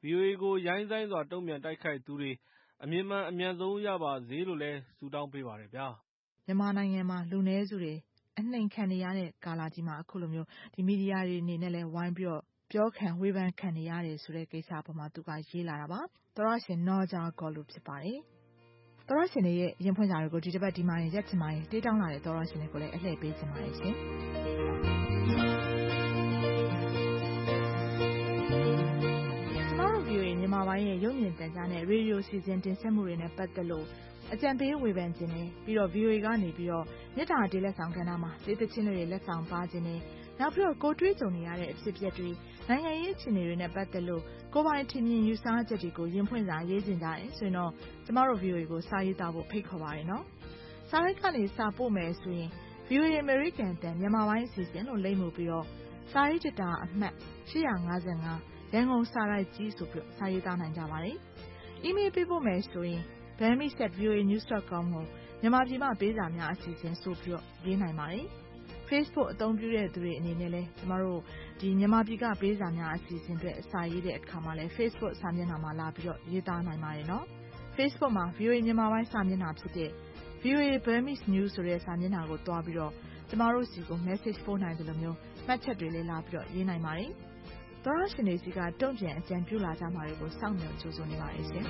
ဗွီအိုအေကိုရိုင်းစိုင်းစွာတုံ့ပြန်တိုက်ခိုက်သူတွေအမြင်မှန်အမြန်ဆုံးရပါစေလို့လည်းဆုတောင်းပေးပါတယ်ဗျာမြန်မာနိုင်ငံမှာလူနည်းစုတွေအနှိမ်ခံနေရတဲ့ကာလကြီးမှာအခုလိုမျိုးဒီမီဒီယာတွေအနေနဲ့လည်းဝိုင်းပြီးတော့ပြောခံဝေဖန်ခံနေရတယ်ဆိုတဲ့ကိစ္စအပေါ်မှာသူကရေးလာတာပါသောရရှင်နော်ဂျာကော်လူဖြစ်ပါတယ်သောရရှင်ရဲ့ရင်ဖွင့်စာတွေကိုဒီတစ်ပတ်ဒီမှာရက်ချင်ပါတယ်တေးတောင်းလာတဲ့သောရရှင်တွေကိုလည်းအလှည့်ပေးချင်ပါတယ်ရှင်ကျမတို့ ဗွီအိုအေ မြန်မာပိုင်းရဲ့ရုပ်မြင်သံကြားနဲ့ရေဒီယိုစီစဉ်တင်ဆက်မှုတွေနဲ့ပတ်သက်လို့အကြံပေးဝေဖန်ခြင်းနဲ့ပြီးတော့ ဗွီအိုအေ ကနေပြီးတော့မြေတာတေးလက်ဆောင်ကဏ္ဍမှာဒေသချင်းတွေလက်ဆောင်ပါခြင်းနဲ့နောက်ပြီးတော့ကိုတွေးကြုံနေရတဲ့အဖြစ်အပျက်တွေနိုင်ငံရေးအခြေအနေတွေနဲ့ပတ်သက်လို့ကိုပိုင်ထင်မြင်ယူဆချက်တွေကိုရင်ဖွင့်စာရေးကြတယ်ဆိုရင်တော့ကျမတို့ ဗွီအိုအေ ကိုစာရေးသားဖို့ဖိတ်ခေါ်ပါတယ်နော်စာရိုက်ကနေစာပို့မယ်ဆိုရင် ဗွီအိုအေ American တန်မြန်မာပိုင်းအစီအစဉ်လို့လိမ့်မှုပြီးတော့စာရေးတက်တာအမှတ်ရှစ်၅၅ရန်ကုန်စာရိုက်ကြီးဆိုပြီးစာရေးသားနိုင်ကြပါတယ်။ email ပေးပို့မယ်ဆိုရင် burmese at v o a news dot com ကိုမြန်မာပြည်မှာပေးစာများအစီအစဉ်ဆိုပြီးတော့ရေးနိုင်ပါတယ်။ Facebook အသုံးပြုတဲ့သူတွေအနေနဲ့လည်းကျမတို့ဒီမြန်မာပြည်ကပေးစာများအစီအစဉ်တွေအစာရေးတဲ့အခါမှာလည်း Facebook စာမျက်နှာမှာလာပြီးတော့ရေးသားနိုင်ပါတယ်နော်။ Facebook မှာ ဗွီအိုအေ မြန်မာပိုင်းစာမျက်နှာဖြစ်တဲ့ ဗွီအိုအေ Burmese News ဆိုတဲ့စာမျက်နှာကိုတွားပြီးတော့ကျမတို့စီကို message ပို့နိုင်တယ်လို့မျိုးမှတ်ချက်တွေလေးလာပြီးတော့ရေးနိုင်ပါတယ်။သောရရှင်တွေစီကတုံ့ပြန်အကြံပြုလာကြမှာတွေကိုစောင့်မျှော်ကြိုးစားနေပါတယ်ရှင်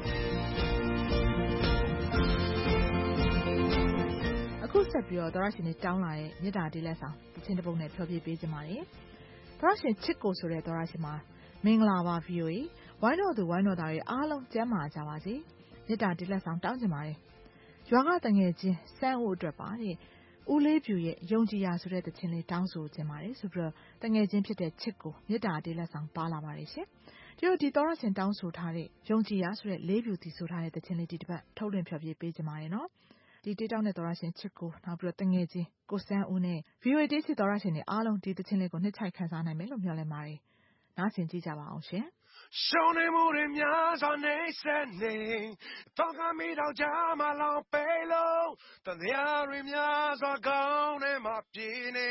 ။အခုဆက်ပြီးတော့သောရရှင်တွေတောင်းလာတဲ့မြေတားတေးလက်ဆောင်တခြင်းတစ်ပုဒ်နဲ့ဖျော်ဖြေပေးကြပါမယ်။သောရရှင်ချစ်ကိုဆိုတဲ့သောရရှင်မှာမင်္ဂလာပါ ဗွီအိုအေ ဝိုင်းတော်သူဝိုင်းတော်သားတွေအားလုံးကျန်းမာကြပါစေ။မြေတားတေးလက်ဆောင်တောင်းကြပါမယ်။ရွာကတငယ်ချင်းစန်းဦးအတွက်ပါတဲ့ဦးလေးပြူရဲ့ယုံကြည်ရာဆိုတဲ့တခြင်းလေးတောင်းဆိုခြင်းပါတယ်ဆိုပြီးတော့တငယ်ချင်းဖြစ်တဲ့ချစ်ကိုမြေတားတေးလက်ဆောင်ပါလာပါတယ်ရှင်။ဒီတော့ဒီသောရရှင်တောင်းဆိုထားတဲ့ယုံကြည်ရာဆိုတဲ့လေးပြူတည်ဆိုထားတဲ့တခြင်းလေးဒီတစ်ပတ်ထုတ်လွှင့်ဖျော်ဖြေပေးကြပါမယ်နော်။ဒီတေးတောင်းတဲ့သောရရှင်ချစ်ကိုနောက်ပြီးတော့တငယ်ချင်းကိုစန်းဦးနဲ့ ဗွီအိုအေ တေးချစ်သောရရှင်တွေအားလုံးဒီတခြင်းလေးကိုနှစ်ချိုက်ခံစားနိုင်မယ်လို့မျှော်လင့်ပါတယ်။နားဆင်ကြည့်ကြပါအောင်ရှင်။ရှုံးနေမှုတွေများစွာနေဆက်နေတော့ကမိတော့ကြမှာလောင်ပေလို့တရားတွေများစွာကောင်းနေမှာပြင်းနေ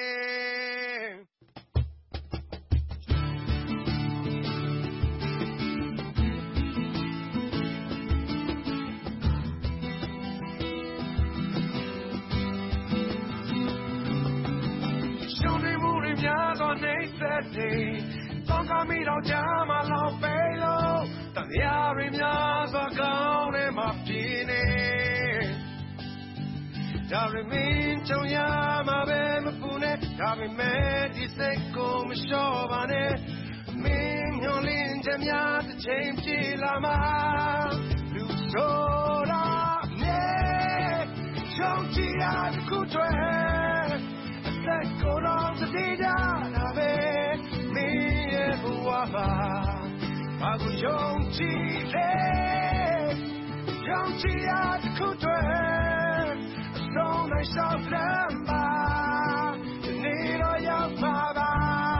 ရှုံးနေမှုတွေများစွာနေဆက်နေတော့ကမိတော့ကြမှာလောင်ပေလို့တရားတွေများစွာကောင်းနေမှာပြင်းနေဒါပေမဲ့ကြုံရမှာပဲမပူနဲ့ဒါပေမဲ့ဒီစိတ်ကိုမလျှော့ပါနဲ့မင်းမျောလင်းချက်များတစ်ချိန်ပြေလာမှာလူဆိုတာနဲ့ရှုံးကြည့်ရတဲ့ခုတွေအသက်ကိုယ်တော်တည်ကြတာပဲမင်းရဲ့ဘဝမှာဘာကိုယုံကြည်လဲယုံကြည်ရတဲ့ခုတွေအဆုံးနိုင်ရှောက်လမ်းပါဒီနေ့တော့ရောက်ပါပါ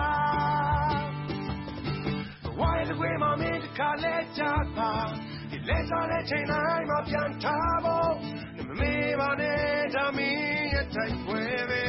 ဝိုင်းတဲ့ဝေးမှာမင်းတခါလဲကြပါဒီလဲစားတဲ့ချိန်တိုင်းမှာပြန်ထားဖို့မမေ့ပါနဲ့ဒါမင်းရဲ့တိုက်ပွဲပဲ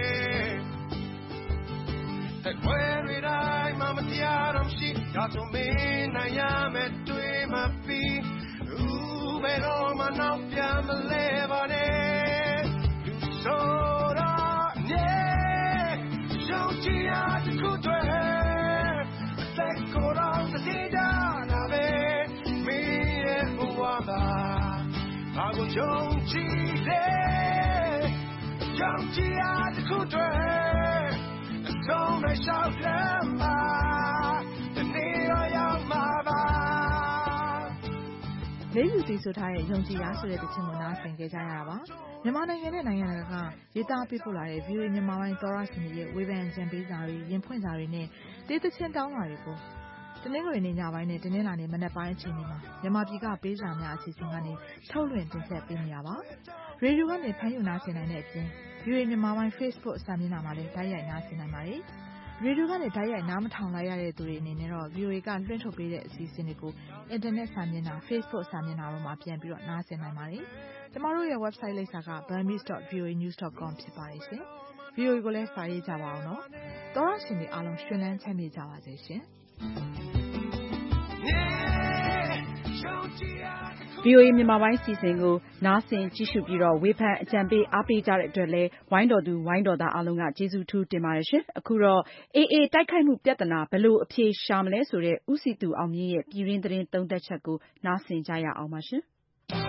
တိုက်ပွဲတွေတိုင်းမှာမတရားတော့ရှိဒါဆိုမင်းနိုင်ရမယ်တွေ့မှပြီးဦးဘယ်တော့မှနောက်ပြန်မလဲပါနဲ့လူဆိုတာနဲ့ရှုံးချရတဲ့ခုတွေအသက်ကိုယ်တော်တည်ကြတာပဲမင်းရဲ့ဘဝမှာဘာကိုယုံကြည်လဲယုံကြည်ရတဲ့ခုတွေအဆုံးနဲ့ရှောက်လမ်းပါဒီနေ့တော့ရောက်မှာပါလေးပြူတီဆိုထားတဲ့ယုံကြည်ရာဆိုတဲ့တခြင်းကိုနားဆင်ကြကြရတာပါမြန်မာနိုင်ငံနဲ့နိုင်ငံတကာကရေးသားပေးပို့လာတဲ့ ဗွီအိုအေ မြန်မာပိုင်းသောရရှင်တွေရဲ့ဝေဖန်ကြံပေးစာတွေရင်ဖွင့်စာတွေနဲ့တေးသချင်းတောင်းတာတွေကိုတနင်္ဂနွေနေ့ညပိုင်းနဲ့တနင်္လာနေ့မနက်ပိုင်းအချိန်တွေမှာမြန်မာပြည်ကပေးစာများအစီအစဉ်ကနေထုတ်လွှင့်တင်ဆက်ပေးနေရပါရေဒီယိုကနေဖမ်းယူနားဆင်နိုင်တဲ့အပြင် ဗွီအိုအေ မြန်မာပိုင်း Facebook စာမျက်နှာမှာလည်းတိုက်ရိုက်နားဆင်နိုင်ပါတယ်ရေဒီယိုကနေတိုက်ရိုက်နားမထောင်လိုက်ရတဲ့သူတွေအနေနဲ့တော့ ဗွီအိုအေ ကလွှင့်ထုတ်ပေးတဲ့အစီအစဉ်တွေကိုအင်တာနက်စာမျက်နှာ Facebook စာမျက်နှာတို့မှာပြန်ပြီးတော့နားဆင်နိုင်ပါတယ်။ကျမတို့ရဲ့ website လိပ်စာက burmese dot v o a news dot com ဖြစ်ပါတယ်ရှင်။ ဗွီအိုအေ ကိုလည်းစာရေးကြပါအောင်နော်။သောရရှင်တွေအားလုံးရှင်လန်းချမ်းမြေ့ကြပါစေရှင်။ဗွီအိုအေမြန်မာပိုင်းအစီအစဉ်ကိုနားဆင်ကြည့်ရှုပြီးတော့ဝေဖန်အကြံပေးအားပေးကြတဲ့အတွက်လည်းဝိုင်းတော်သူဝိုင်းတော်သားအားလုံးကကျေးဇူးထူးတင်ပါတယ်ရှင်။အခုတော့ အေအေ တိုက်ခိုက်မှုပြဿနာဘယ်လိုအဖြေရှာမလဲဆိုတဲ့ဦးစည်သူအောင်မြင့်ရဲ့ပြည်တွင်းသတင်းသုံးသပ်ချက်ကိုနားဆင်ကြရအောင်ပါရှင်။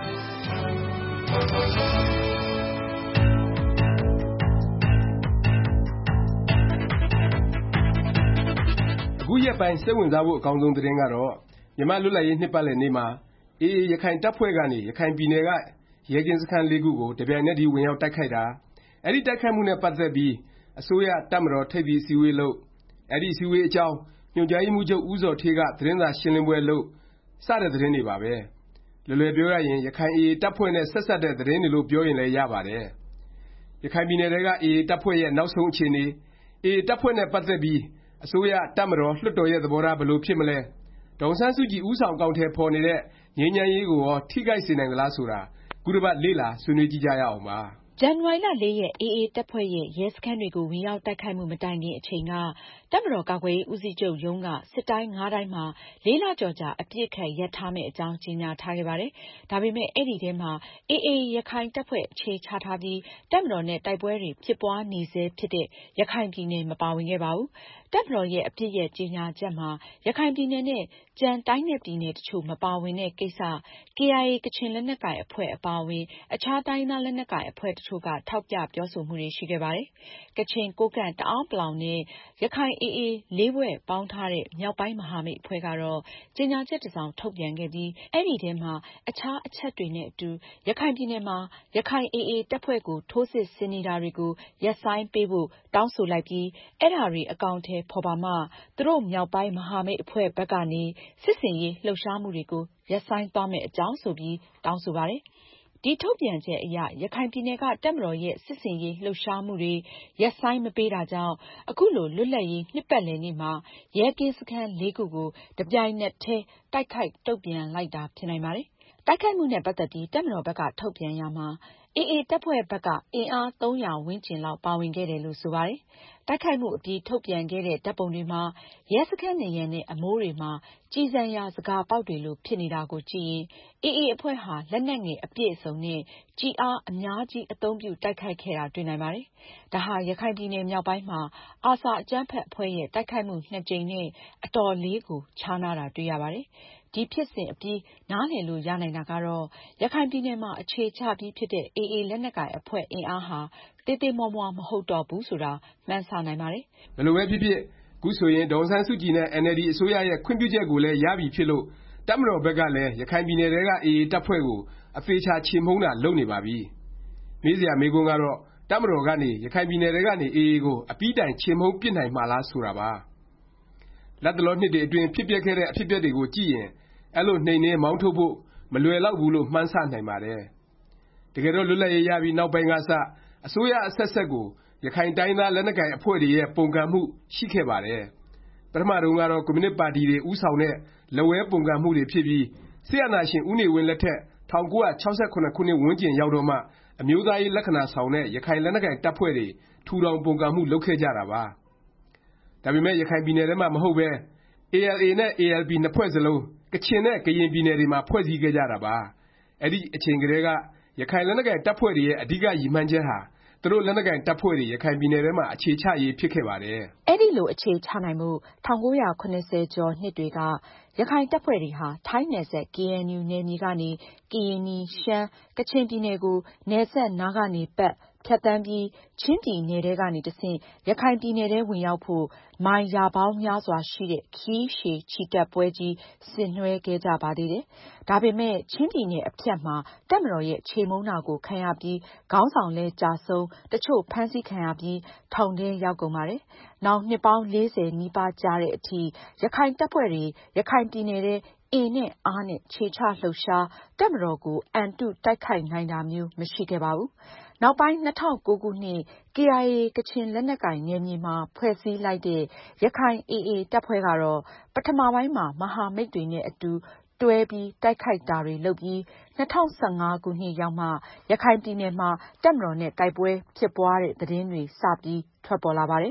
အခုရက်ပိုင်းစိတ်ဝင်စားဖို့အကောင်းဆုံးသတင်းကတော့မြန်မာလွတ်လပ်ရေးနှစ်ပတ်လည်နေ့မှာအေအေရခိုင်တပ်ဖွဲ့ကနေရခိုင်ပြည်နယ်ကရဲကင်းစခန်းလေးခုကိုတပြိုင်နက်တည်းဝင်ရောက်တိုက်ခိုက်တာအဲဒီတိုက်ခိုက်မှုနဲ့ပတ်သက်ပြီးအစိုးရတပ်မတော်ထိပ်သီးအစည်းအဝေးလုပ်အဲဒီအစည်းအဝေးအကြောင်းညွှန်ကြားရေးမှူးချုပ်ဦးဇော်ဌေးကသတင်းစာရှင်းလင်းပွဲလုပ်စတဲ့သတင်းတွေပါပဲလွယ်လွယ်ပြောရရင်ရခိုင်အေအေတပ်ဖွဲ့နဲ့ဆက်စပ်တဲ့သတင်းတွေလို့ပြောရင်လည်းရပါတယ်ရခိုင်ပြည်နယ်ထဲကအေအေတပ်ဖွဲ့ရဲ့နောက်ဆုံးအခြေအနေအေအေတပ်ဖွဲ့နဲ့ပတ်သက်ပြီးအစိုးရတပ်မတော်လွှတ်တော်ရဲ့သဘောထားဘယ်လိုဖြစ်မလဲဒေါ်အောင်ဆန်းစုကြည်ဦးဆောင်အကောင်အထည်ဖော်နေတဲ့ငြိမ်းချမ်းရေးကိုရောထိခိုက်စေနိုင်သလားဆိုတာခုတစ်ပတ်လေ့လာဆွေးနွေးကြည့်ကြရအောင်ပါဇန်နဝါရီလလေးရက်အေအေတပ်ဖွဲ့ရဲ့ရဲစခန်းတွေကိုဝင်ရောက်တိုက်ခိုက်မှုမတိုင်ခင်အချိန်ကတပ်မတော်ကာကွယ်ရေးဦးစီးချုပ်ရုံးကစစ်တိုင်းငါးတိုင်းမှာလေးလကျော်ကြာအပြစ်ခတ်ရပ်ထားမယ့်အကြောင်းကြေညာထားခဲ့ပါတယ်။ဒါပေမဲ့အဲ့ဒီထဲမှာအေအေရခိုင်တပ်ဖွဲ့အခြေချထားပြီးတပ်မတော်နဲ့တိုက်ပွဲတွေဖြစ်ပွားနေဆဲဖြစ်တဲ့ရခိုင်ပြည်နယ်မပါဝင်ခဲ့ပါဘူး။တပ်မတော်ရဲ့အပြစ်ရဲ့ကြေညာချက်မှာရခိုင်ပြည်နယ်နဲ့ကြံတိုင်းနဲ့ပြည်နယ်တချို့မပါဝင်တဲ့ကိစ္စ ကေအိုင်အေ ကချင်လက်နက်ကိုင်အဖွဲ့အပါအဝင်အခြားတိုင်းသားလက်နက်ကိုင်အဖွဲ့တချို့ကထောက်ပြပြောဆိုမှုတွေရှိခဲ့ပါတယ်။ကချင်ကိုးကန့်တအောင်းပလောင်နဲ့ရခိုင်အေအေလေးဖွဲ့ပေါင်းထားတဲ့မြောက်ပိုင်းမဟာမိတ်အဖွဲ့ကတော့ကြေညာချက်တစ်စောင်ထုတ်ပြန်ခဲ့ပြီးအဲ့ဒီထဲမှာအခြားအချက်တွေနဲ့အတူရခိုင်ပြည်နယ်မှာရခိုင်အေအေတပ်ဖွဲ့ကိုထိုးစစ်ဆင်နေတာတွေကိုရပ်ဆိုင်းပေးဖို့တောင်းဆိုလိုက်ပြီးအဲ့ဒါတွေအကောင်အထည်ဖော်ပါမှသူတို့မြောက်ပိုင်းမဟာမိတ်အဖွဲ့ဘက်ကနေစစ်ဆင်ရေးလှုပ်ရှားမှုတွေကိုရပ်ဆိုင်းသွားမယ့်အကြောင်းဆိုပြီးတောင်းဆိုပါတယ်။ဒီထုတ်ပြန်ချက်အရရခိုင်ပြည်နယ်ကတပ်မတော်ရဲ့စစ်ဆင်ရေးလှုပ်ရှားမှုတွေရပ်ဆိုင်းမပေးတာကြောင့်အခုလိုလွတ်လပ်ရေးနှစ်ပတ်လည်နေ့မှာရဲကင်းစခန်းလေးခုကိုတပြိုင်နက်တည်းတိုက်ခိုက်တုံ့ပြန်လိုက်တာဖြစ်နိုင်ပါတယ်။တိုက်ခိုက်မှုနဲ့ပတ်သက်ပြီးတပ်မတော်ဘက်ကထုတ်ပြန်ရမှာအေအေတပ်ဖွဲ့ဘက်ကအင်အားသုံးရာဝန်းကျင်လောက်ပါဝင်ခဲ့တယ်လို့ဆိုပါတယ်။တိုက်ခိုက်မှုအပြီးထုတ်ပြန်ခဲ့တဲ့ဓာတ်ပုံတွေမှာရဲစခန်းနေရန်နဲ့အမိုးတွေမှာကြည်စံရာစကားပေါက်တွေလိုဖြစ်နေတာကိုကြည့်ရင်အေအေအဖွဲ့ဟာလက်နက်ငယ်အပြည့်အစုံနဲ့ကြည်အားအများကြီးအသုံးပြုတိုက်ခိုက်ခဲ့တာတွေ့နိုင်ပါတယ်။ဒါဟာရခိုင်ပြည်နယ်မြောက်ပိုင်းမှာအာဆာအကြမ်းဖက်အဖွဲ့ရဲ့တိုက်ခိုက်မှုနှစ်ကြိမ်နဲ့အတော်လေးကိုခြားနားတာတွေ့ရပါတယ်။ဒီဖြစ်စဉ်အပြီးနားလည်လို့ရနိုင်တာကတော့ရခိုင်ပြည်နယ်မှာအခြေချပြီးဖြစ်တဲ့အေအေလက်နက်ကိုင်အဖွဲ့အင်အားဟာတေးသေးမွှားမွှားမဟုတ်တော့ဘူးဆိုတာမှန်းဆနိုင်ပါတယ်။ဘယ်လိုပဲဖြစ်ဖြစ်ခုဆိုရင်ဒေါ်အောင်ဆန်းစုကြည်နဲ့အင်န်အယ်လ်ဒီအစိုးရရဲ့ခွင့်ပြုချက်ကိုလည်းရပြီဖြစ်လို့တပ်မတော်ဘက်ကလည်းရခိုင်ပြည်နယ်ထဲကအေအေတပ်ဖွဲ့ကိုအသေချာချေမှုန်းတာလုပ်နေပါပြီ။မေးစရာမေးခွန်းကတော့တပ်မတော်ကနေရခိုင်ပြည်နယ်ထဲကနေအေအေကိုအပြီးတိုင်ချေမှုန်းပစ်နိုင်မှာလားဆိုတာပါ။လတ်တလောနှစ်တွေအတွင်းဖြစ်ပျက်ခဲ့တဲ့အဖြစ်အပျက်တွေကိုကြည့်ရင်အဲလိုနှိမ်နင်းမောင်းထုတ်ဖို့မလွယ်လောက်ဘူးလို့မှန်းဆနိုင်ပါတယ်။တကယ်တော့လွတ်လပ်ရေးရပြီးနောက်ပိုင်းကစအစိုးရအဆက်ဆက်ကိုရခိုင်တိုင်းသားလက်နက်ကိုင်အဖွဲ့တွေရဲ့ပုန်ကန်မှုရှိခဲ့ပါတယ်။ပထမတုန်းကတော့ကွန်မြူနစ်ပါတီတွေဦးဆောင်တဲ့လက်ဝဲပုန်ကန်မှုတွေဖြစ်ပြီးစစ်အာဏာရှင်ဦးနေဝင်းလက်ထက်၁၉၆၇ခုနှစ်ဝန်းကျင်ရောက်တော့မှအမျိုးသားရေးလက္ခဏာဆောင်တဲ့ရခိုင်လက်နက်ကိုင်တပ်ဖွဲ့တွေထူထောင်ပုန်ကန်မှုလုပ်ခဲ့ကြတာပါ။ဒါပေမဲ့ရခိုင်ပြည်နယ်ထဲမှာမဟုတ်ပဲအေအယ်အေနဲ့အေအယ်ပီနှစ်ဖွဲ့စလုံးကချင်နဲ့ကရင်ပြည်နယ်တွေမှာဖွဲ့စည်းခဲ့ကြတာပါ။အဲဒီအချိန်ကတည်းကရခိုင်လက်နက်ကိုင်တပ်ဖွဲ့တွေရဲ့အဓိကရည်မှန်းချက်ဟာသူတို့လက်နက်ကိုင်တပ်ဖွဲ့တွေရခိုင်ပြည်နယ်ထဲမှာအခြေချရေးဖြစ်ခဲ့ပါတယ်။အဲဒီလိုအခြေချနိုင်မှု၁၉၇၀ကျော်နှစ်တွေကရခိုင်တပ်ဖွဲ့တွေဟာထိုင်းနယ်စပ်ကေအဲန်ယူနယ်မြေကနေကရင်နီ၊ရှမ်း၊ကချင်ပြည်နယ်ကိုနယ်စပ်နားကနေပတ်ဖြတ်သန်းပြီးချင်းပြည်နယ်ထဲကနေတဆင့်ရခိုင်ပြည်နယ်ထဲဝင်ရောက်ဖို့မိုင်ရာပေါင်းများစွာရှိတဲ့ခရီးရှည်ချီတက်ပွဲကြီးဆင်နွှဲခဲ့ကြပါသေးတယ်။ဒါပေမဲ့ချင်းပြည်နယ်အဖြတ်မှာတပ်မတော်ရဲ့ချေမှုန်းတာကိုခံရပြီးခေါင်းဆောင်လည်းကျဆုံးတချို့ဖမ်းဆီးခံရပြီးထောင်ထဲရောက်ကုန်ပါတယ်။နောင်နှစ်ပေါင်းလေးဆယ်နီးပါးကြာတဲ့အထိရခိုင်တပ်ဖွဲ့တွေရခိုင်ပြည်နယ်ထဲအင်နဲ့အားနဲ့ခြေချလှုပ်ရှားတပ်မတော်ကိုအံတုတိုက်ခိုက်နိုင်တာမျိုးမရှိခဲ့ပါဘူး။နောက်ပိုင်း၂၀၀၉ခုနှစ်ကေအိုင်အေကချင်လက်နက်ကိုင်နယ်မြေမှာဖွဲ့စည်းလိုက်တဲ့ရခိုင်အေအေတပ်ဖွဲ့ကတော့ပထမပိုင်းမှာမဟာမိတ်တွေနဲ့အတူတွဲပြီးတိုက်ခိုက်တာတွေလုပ်ပြီး၂၀၁၅ခုနှစ်ရောက်မှရခိုင်ပြည်နယ်မှာတပ်မတော်နဲ့တိုက်ပွဲဖြစ်ပွားတဲ့သတင်းတွေစပြီးထွက်ပေါ်လာပါတယ်။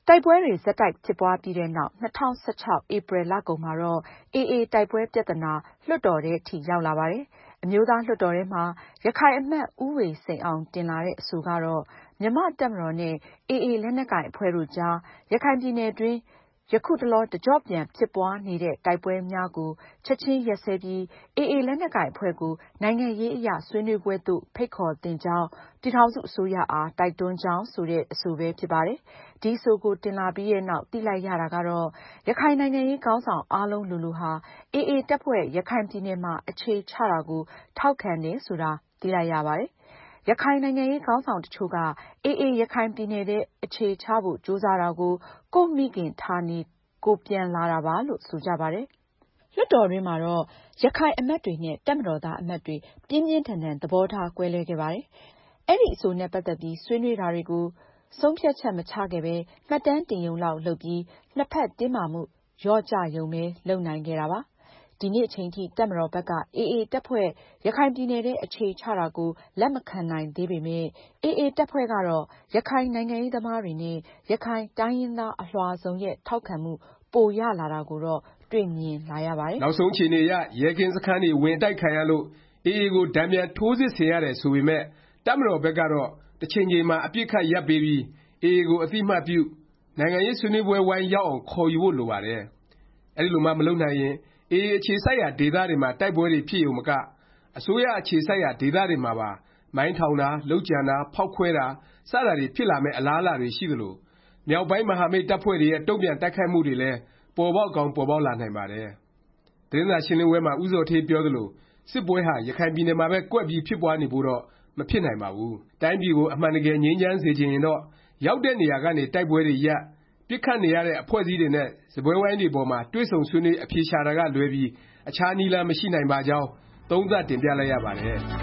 တိုက်ပွဲတွေဆက်တိုက်ဖြစ်ပွားပြီးတဲ့နောက်၂၀၁၆ ဧပြီလကုန်မှာတော့ အေအေ တိုက်ပွဲပြဿနာလွှတ်တော်ထဲထိရောက်လာပါတယ်။ အမျိုးသားလွှတ်တော်ထဲမှာရခိုင်အမတ်ဦးဝေစိန်အောင်တင်လာတဲ့အဆိုကတော့မြန်မာ့တပ်မတော်နဲ့အေအေလက်နက်ကိုင်အဖွဲ့တို့ကြားရခိုင်ပြည်နယ်တွင်းယခုတလောတကျော့ပြန်ဖြစ်ပွားနေတဲ့တိုက်ပွဲများကိုချက်ချင်းရပ်စဲပြီးအေအေလက်နက်ကိုင်အဖွဲ့ကိုနိုင်ငံရေးအရဆွေးနွေးပွဲသို့ဖိတ်ခေါ်သင့်ကြောင်းပြည်ထောင်စုအစိုးရအားတိုက်တွန်းကြောင်းဆိုတဲ့အဆိုပဲဖြစ်ပါတယ်။ဒီအဆိုကိုတင်လာပြီးတဲ့နောက်သိလိုက်ရတာကတော့ရခိုင်နိုင်ငံရေးခေါင်းဆောင်အားလုံးလူလူဟာအေအေတပ်ဖွဲ့ရခိုင်ပြည်နယ်မှာအခြေချတာကိုထောက်ခံတယ်ဆိုတာသိလိုက်ရပါတယ်။ရခိုင်နိုင်ငံရေးခေါင်းဆောင်တချို့ကအေအေရခိုင်ပြည်နယ်ထဲအခြေချဖို့ကြိုးစားတာကိုကိုမိခင်ဌာနေကိုပြန်လာတာပါလို့ဆိုကြပါတယ်။လွှတ်တော်တွင်းမှာတော့ရခိုင်အမတ်တွေနဲ့တပ်မတော်သားအမတ်တွေပြင်းပြင်းထန်ထန်သဘောထားကွဲလွဲခဲ့ပါတယ်။အဲ့ဒီအဆိုနဲ့ပတ်သက်ပြီးဆွေးနွေးတာတွေကိုဆုံးဖြတ်ချက်မချခဲ့ပဲမှတ်တမ်းတင်ရုံလောက်လုပ်ပြီးနှစ်ဖက်တင်းမာမှုလျော့ကျရုံပဲလုပ်နိုင်ခဲ့တာပါ။ဒီနေ့အချိန်ထိတပ်မတော်ဘက်ကအေအေတပ်ဖွဲ့ရခိုင်ပြည်နယ်ထဲအခြေချတာကိုလက်မခံနိုင်သေးပေမဲ့အေအေတပ်ဖွဲ့ကတော့ရခိုင်နိုင်ငံရေးသမားတွေနဲ့ရခိုင်တိုင်းရင်းသားအလွှာစုံရဲ့ထောက်ခံမှုပိုရလာတာကိုတော့တွေ့မြင်လာရပါတယ်။နောက်ဆုံးအခြေအနေအရရဲကင်းစခန်းတွေဝင်တိုက်ခံရလို့အေအေကိုတံပြန်ထိုးစစ်ဆင်ရတယ်ဆိုပေမဲ့တပ်မတော်ဘက်ကတော့တစ်ချိန်ချိန်မှာအပြစ်ခတ်ရပ်ပေးပြီးအေအေကိုအသိမှတ်ပြုနိုင်ငံရေးဆွေးနွေးပွဲဝိုင်းရောက်အောင်ခေါ်ယူဖို့လိုပါတယ်။အဲဒီလိုမှမလုပ်နိုင်ရင်အေအေအခြေစိုက်ရာဒေသတွေမှာတိုက်ပွဲတွေဖြစ်ရုံမကအစိုးရအခြေစိုက်ရာဒေသတွေမှာပါမိုင်းထောင်တာလုပ်ကြံတာဖေါက်ခွဲတာစတာတွေဖြစ်လာမယ့်အလားအလာတွေရှိသလိုမြောက်ပိုင်းမဟာမိတ်တပ်ဖွဲ့တွေရဲ့တုံ့ပြန်တိုက်ခိုက်မှုတွေလည်းပေါ်ပေါက်ကောင်းပေါ်ပေါက်လာနိုင်ပါတယ်။သတင်းစာရှင်းလင်းပွဲမှာဦးဇော်ဌေးပြောသလိုစစ်ပွဲဟာရခိုင်ပြည်နယ်မှာပဲကွက်ပြီးဖြစ်ပွားနေဖို့တော့မဖြစ်နိုင်ပါဘူး။တိုင်းပြည်ကိုအမှန်တကယ်ငြိမ်းချမ်းစေချင်ရင်တော့ရောက်တဲ့နေရာကနေတိုက်ပွဲတွေရပ်ပစ်ခတ်နေရတဲ့အဖွဲ့အစည်းတွေနဲ့စားပွဲဝိုင်းတွေပေါ်မှာတွေ့ဆုံဆွေးနွေးအဖြေရှာတာကလွဲပြီးအခြားနည်းလမ်းမရှိနိုင်ပါကြောင်းသုံးသပ်တင်ပြလိုက်ရပါတယ်။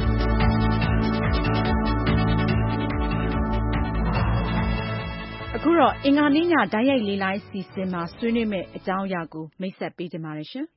အခုတော့အင်္ဂါနေ့ညတိုက်ရိုက်လေလိုင်းစီစဉ်မှာဆွေးနွေးမယ့်အကြောင်းအရာကိုမိတ်ဆက်ပေးကြပါရရှင်။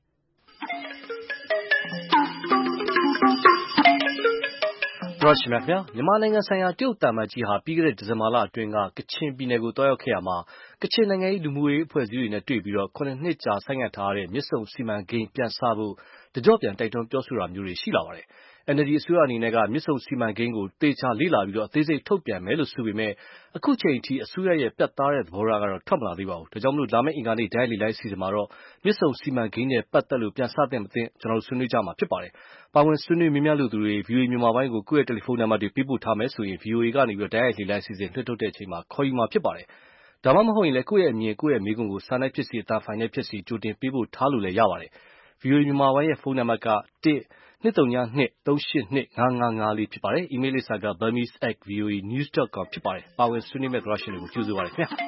ဘရော့ရှင်များခင်ဗျာမြန်မာနိုင်ငံဆိုင်ရာတရုတ်သံအမတ်ကြီးဟာပြီးခဲ့တဲ့ဒီဇင်ဘာလအတွင်းကကချင်ပြည်နယ်ကိုတွားရောက်ခဲ့ရမှာကချင်နိုင်ငံရေးလူမှုရေးအဖွဲ့အစည်းတွေနဲ့တွေ့ပြီးတော့ခုနှစ်နှစ်ကြာဆိုင်းငံ့ထားတဲ့မြစ်ဆုံစီမံကိန်းပြန်စဖို့တကြော့ပြန်တိုက်တွန်းပြောဆိုတာမျိုးတွေရှိလာပါတယ်။ အန်အယ်လ်ဒီအစိုးရအနေနဲ့ကမြစ်ဆုံစီမံကိန်းကိုသေချာလေ့လာပြီးတော့အသေးစိတ်ထုတ်ပြန်မယ်လို့ဆိုပေမဲ့အခုချိန်ထိအစိုးရရဲ့ပြတ်သားတဲ့သဘောထားကတော့ထွက်မလာသေးပါဘူး။ဒါကြောင့်မလို့လာမယ့်အင်္ဂါနေ့တိုက်ရိုက်လေလိုင်းစီစဉ်မှာတော့မြစ်ဆုံစီမံကိန်းနဲ့ပတ်သက်လို့ပြန်စသင့်မသင့်ကျွန်တော်တို့ဆွေးနွေးကြမှာဖြစ်ပါတယ်။ပါဝင်ဆွေးနွေးမြင်မြတ်လို့သူတွေ ဗွီအိုအေ မြန်မာပိုင်းကိုကိုယ့်ရဲ့တယ်လီဖုန်းနံပါတ်တွေပေးပို့ထားမယ်ဆိုရင် ဗွီအိုအေ ကနေပြီးတော့တိုက်ရိုက်လေလိုင်းစီစဉ်လွှင့်ထုတ်တဲ့အချိန်မှာခေါ်ယူမှာဖြစ်ပါတယ်။ဒါမှမဟုတ်ရင်လည်းကိုယ့်ရဲ့အမြင်ကိုယ့်ရဲ့မေးခွန်းကိုစာနဲ့ဖြစ်စီအသံဖိုင်နဲ့ဖြစ်စီကြိုတင်ပေးပို့ထားလို့လည်းရပါတယ်။ ဗွီအိုအေမြန်မာပိုင်းရဲ့ဖုန်းနံပါတ်ကတစ် ၂၃၂ ၃၈၂ ၅၅၅လေးဖြစ်ပါတယ်။ အီးမေးလ်လိပ်စာက burmese at voanews dot com ဖြစ်ပါတယ်။ပါဝင်ဆွေးနွေးမယ့်သရရှင်တွေကိုကြိုဆိုပါတယ်ခင်ဗျာ။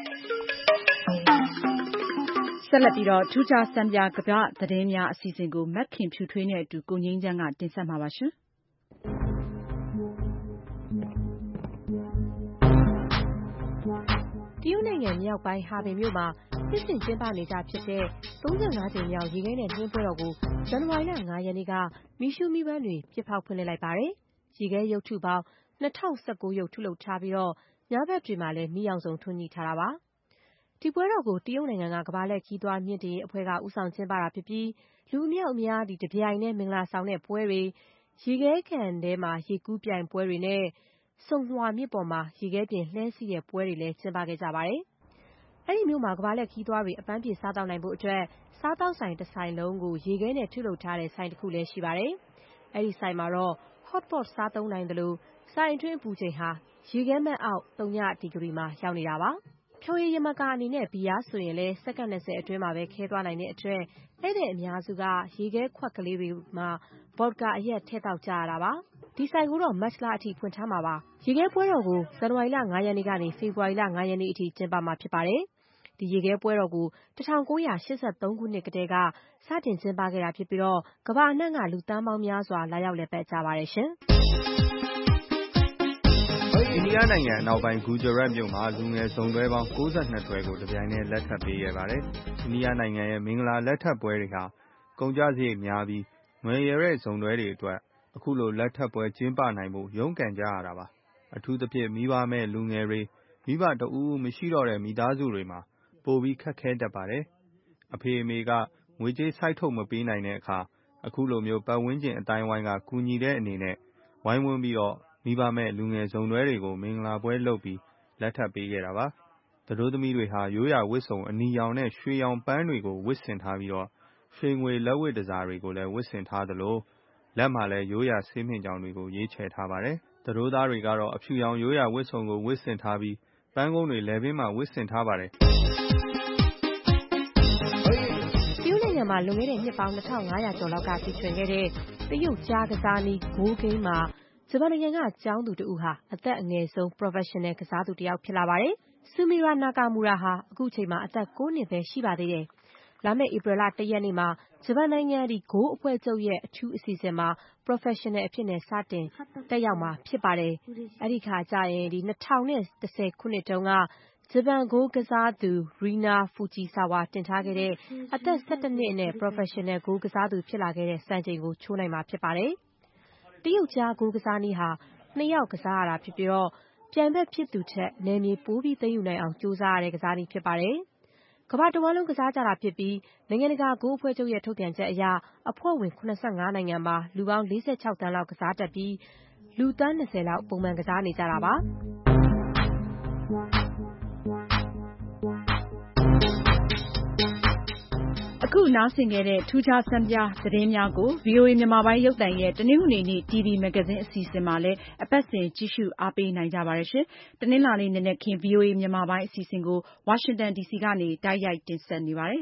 ဆက်လက်ပြီးတော့ထူးခြားစံပြကမ္ဘာသတင်းများအစီအစဉ်ကိုမက်ခင်ဖြူထွေးနဲ့အတူကိုငြိမ်းချမ်းကတင်ဆက်မှာပါရှင်။တရုတ်နိုင်ငံမြောက်ပိုင်းဟာဘေမြို့မှာနှစ်စဉ်ကျင်းပနေကြဖြစ်တဲ့သုံးဆယ့်ငါးကြိမ်မြောက်ရေခဲနဲ့နှင်းပွဲတော်ကိုဇန်နဝါရီလငါးရက်နေ့ကမီးရှူးမီးပန်းတွေပစ်ဖောက်ဖွင့်လှစ်လိုက်ပါတယ်။ရေခဲရုပ်ထုပေါင်း၂၀၁၉ရုပ်ထုလုပ်ထားပြီးတော့ညဘက်တွေမှာလည်းမီးရောင်စုံထွန်းညှိထားတာပါ။ဒီပွဲတော်ကိုတရုတ်နိုင်ငံကကမ္ဘာလှည့်ခရီးသွားမြင့်တင်ရေးအဖွဲ့ကဦးဆောင်ကျင်းပတာဖြစ်ပြီးလူအမြောက်အများဒီတပြိုင်နဲ့မင်္ဂလာဆောင်တဲ့ပွဲတွေရေခဲခံထဲမှာရေကူးပြိုင်ပွဲတွေနဲ့ဆုံဟွာမြစ်ပေါ်မှာရေခဲပြင်လှဲစီးတဲ့ပွဲတွေလည်းကျင်းပခဲ့ကြပါတယ်။အဲဒီမြို့မှာကမ္ဘာလှည့်ခရီးသွားတွေအပန်းဖြေစားသောက်နိုင်ဖို့အတွက်စားသောက်ဆိုင်တစ်ဆိုင်လုံးကိုရေခဲနဲ့ထုလုပ်ထားတဲ့ဆိုင်တစ်ခုလည်းရှိပါတယ်။အဲဒီဆိုင်မှာတော့ hot pot စားသုံးနိုင်သလိုဆိုင်အတွင်းအပူချိန်ဟာရေခဲမှတ်အောက်သုညဒီဂရီမှာရောက်နေတာပါ။ဖြော်ရည်ယမကာအနေနဲ့ဘီယာဆိုရင်လည်းစက္ကန့်၂၀အတွင်းမှာပဲခဲသွားနိုင်တဲ့အတွက်ဧည့်သည်အများစုကရေခဲခွက်ကလေးတွေမှာဘော့ဒကာအရက်ထည့်သောက်ကြရတာပါ။ဒီဆိုင်ကိုတော့မတ်လအထိဖွင့်ထားမှာပါ။ရေခဲပွဲတော်ကိုဇန်နဝါရီလငါးရက်နေ့ကနေဖေဖော်ဝါရီလငါးရက်နေ့အထိကျင်းပမှာဖြစ်ပါတယ်။ဒီရေခဲပွဲတော်ကို၁၉၈၃ခုနှစ်ကတည်းကစတင်ကျင်းပခဲ့တာဖြစ်ပြီးတော့ကမ္ဘာအနှံ့ကလူသန်းပေါင်းများစွာလာရောက်လည်ပတ်ကြပါတယ်ရှင်။အိန္ဒိယနိုင်ငံအနောက်ပိုင်းဂူဂျရတ်မြို့မှာလူငယ်စုံတွဲပေါင်း၉၂တွဲကိုတပြိုင်တည်းလက်ထပ်ပေးခဲ့ပါတယ်။အိန္ဒိယနိုင်ငံရဲ့မင်္ဂလာလက်ထပ်ပွဲတွေဟာကုန်ကျစရိတ်များပြီးငွေရတဲ့စုံတွဲတွေအတွက်အခုလိုလက်ထပ်ပွဲကျင်းပနိုင်ဖို့ရုန်းကန်ကြရတာပါ။အထူးသဖြင့်မိဘမဲ့လူငယ်တွေမိဘတဦးဦးမရှိတော့တဲ့မိသားစုတွေမှာပိုပြီးခက်ခဲတတ်ပါတယ်။အဖေအမေကငွေကြေးစိုက်ထုတ်မပေးနိုင်တဲ့အခါအခုလိုမျိုးပတ်ဝန်းကျင်အတိုင်းဝိုင်းကကူညီတဲ့အနေနဲ့ဝိုင်းဝန်းပြီးတော့မိဘမဲ့လူငယ်စုံတွဲတွေကိုမင်္ဂလာပွဲလုပ်ပြီးလက်ထပ်ပေးခဲ့တာပါ။သတို့သမီးတွေဟာရိုးရာဝတ်စုံအနီရောင်နဲ့ရွှေရောင်ပန်းတွေကိုဝတ်ဆင်ထားပြီးတော့ရွှေငွေလက်ဝတ်တစားတွေကိုလည်းဝတ်ဆင်ထားသလိုလက်မှာလည်းရိုးရာဆေးမြင့်ကြောင်တွေကိုရေးချယ်ထားပါတယ်။သတို့သားတွေကတော့အဖြူရောင်ရိုးရာဝတ်စုံကိုဝတ်ဆင်ထားပြီးပန်းကုန်းတွေလည်ပင်းမှာဝတ်ဆင်ထားပါတယ်။တရုတ်နိုင်ငံမှာလွန်ခဲ့တဲ့နှစ်ပေါင်းနှစ်ထောင်ငါးရာကျော်လောက်ကတီထွင်ခဲ့တဲ့တရုတ်ကြားကစားနည်းဂိုးဂိမ်းမှာဂျပန်နိုင်ငံကကျောင်းသူတဦးဟာအသက်အငယ်ဆုံး Professional ကစားသူတယောက်ဖြစ်လာပါတယ်။ Sumira Nakamura ဟာအခုချိန်မှာအသက်ကိုးနှစ်ပဲရှိပါသေးတယ်။လာမယ့်ဧပြီလတစ်ရက်နေ့မှာဂျပန်နိုင်ငံဂိုးအဖွဲ့ချုပ်ရဲ့အထူးအစီအစဉ်မှာ Professional အဖြစ်နဲ့စတင်တက်ရောက်မှာဖြစ်ပါတယ်။အဲဒီအခါကျရင်၂၀၁၀ခုနှစ်တုန်းကဂျပန်ဂိုးကစားသူ Rina Fujisawa တင်ထားခဲ့တဲ့အသက်၁၁နှစ်အရွယ် Professional ဂိုးကစားသူဖြစ်လာခဲ့တဲ့စံချိန်ကိုချိုးနိုင်မှာဖြစ်ပါတယ်။တရုတ်ကြားဂိုးကစားနည်းဟာနှစ်ယောက်ကစားရတာဖြစ်ပြီးတော့ပြိုင်ဘက်ဖြစ်သူထက်နယ်မြေပိုပြီးသိမ်းယူနိုင်အောင်ကြိုးစားရတဲ့ကစားနည်းဖြစ်ပါတယ်။ကမ္ဘာတဝန်းလုံးကစားကြတာဖြစ်ပြီးနိုင်ငံတကာဂိုးအဖွဲ့ချုပ်ရဲ့ထုတ်ပြန်ချက်အရအဖွဲ့ဝင်၇၅နိုင်ငံမှာလူပေါင်း၄၆သန်းလောက်ကစားတတ်ပြီးလူသန်း၂၀လောက်ပုံမှန်ကစားနေကြတာပါ။အခုနားဆင်ခဲ့တဲ့ထူးခြားဆန်းပြသတင်းများကို ဗွီအိုအေမြန်မာပိုင်းရုပ်သံရဲ့တနင်္ဂနွေနေ့ တီဗီမဂ္ဂဇင်းအစီအစဉ်မှာလည်းအပတ်စဉ်ကြည့်ရှုအားပေးနိုင်ကြပါတယ်ရှင်။တနင်္လာနေ့နံနက်ခင်း ဗွီအိုအေမြန်မာပိုင်းအစီအစဉ်ကိုဝါရှင်တန်ဒီစီကနေတိုက်ရိုက်တင်ဆက်နေပါတယ်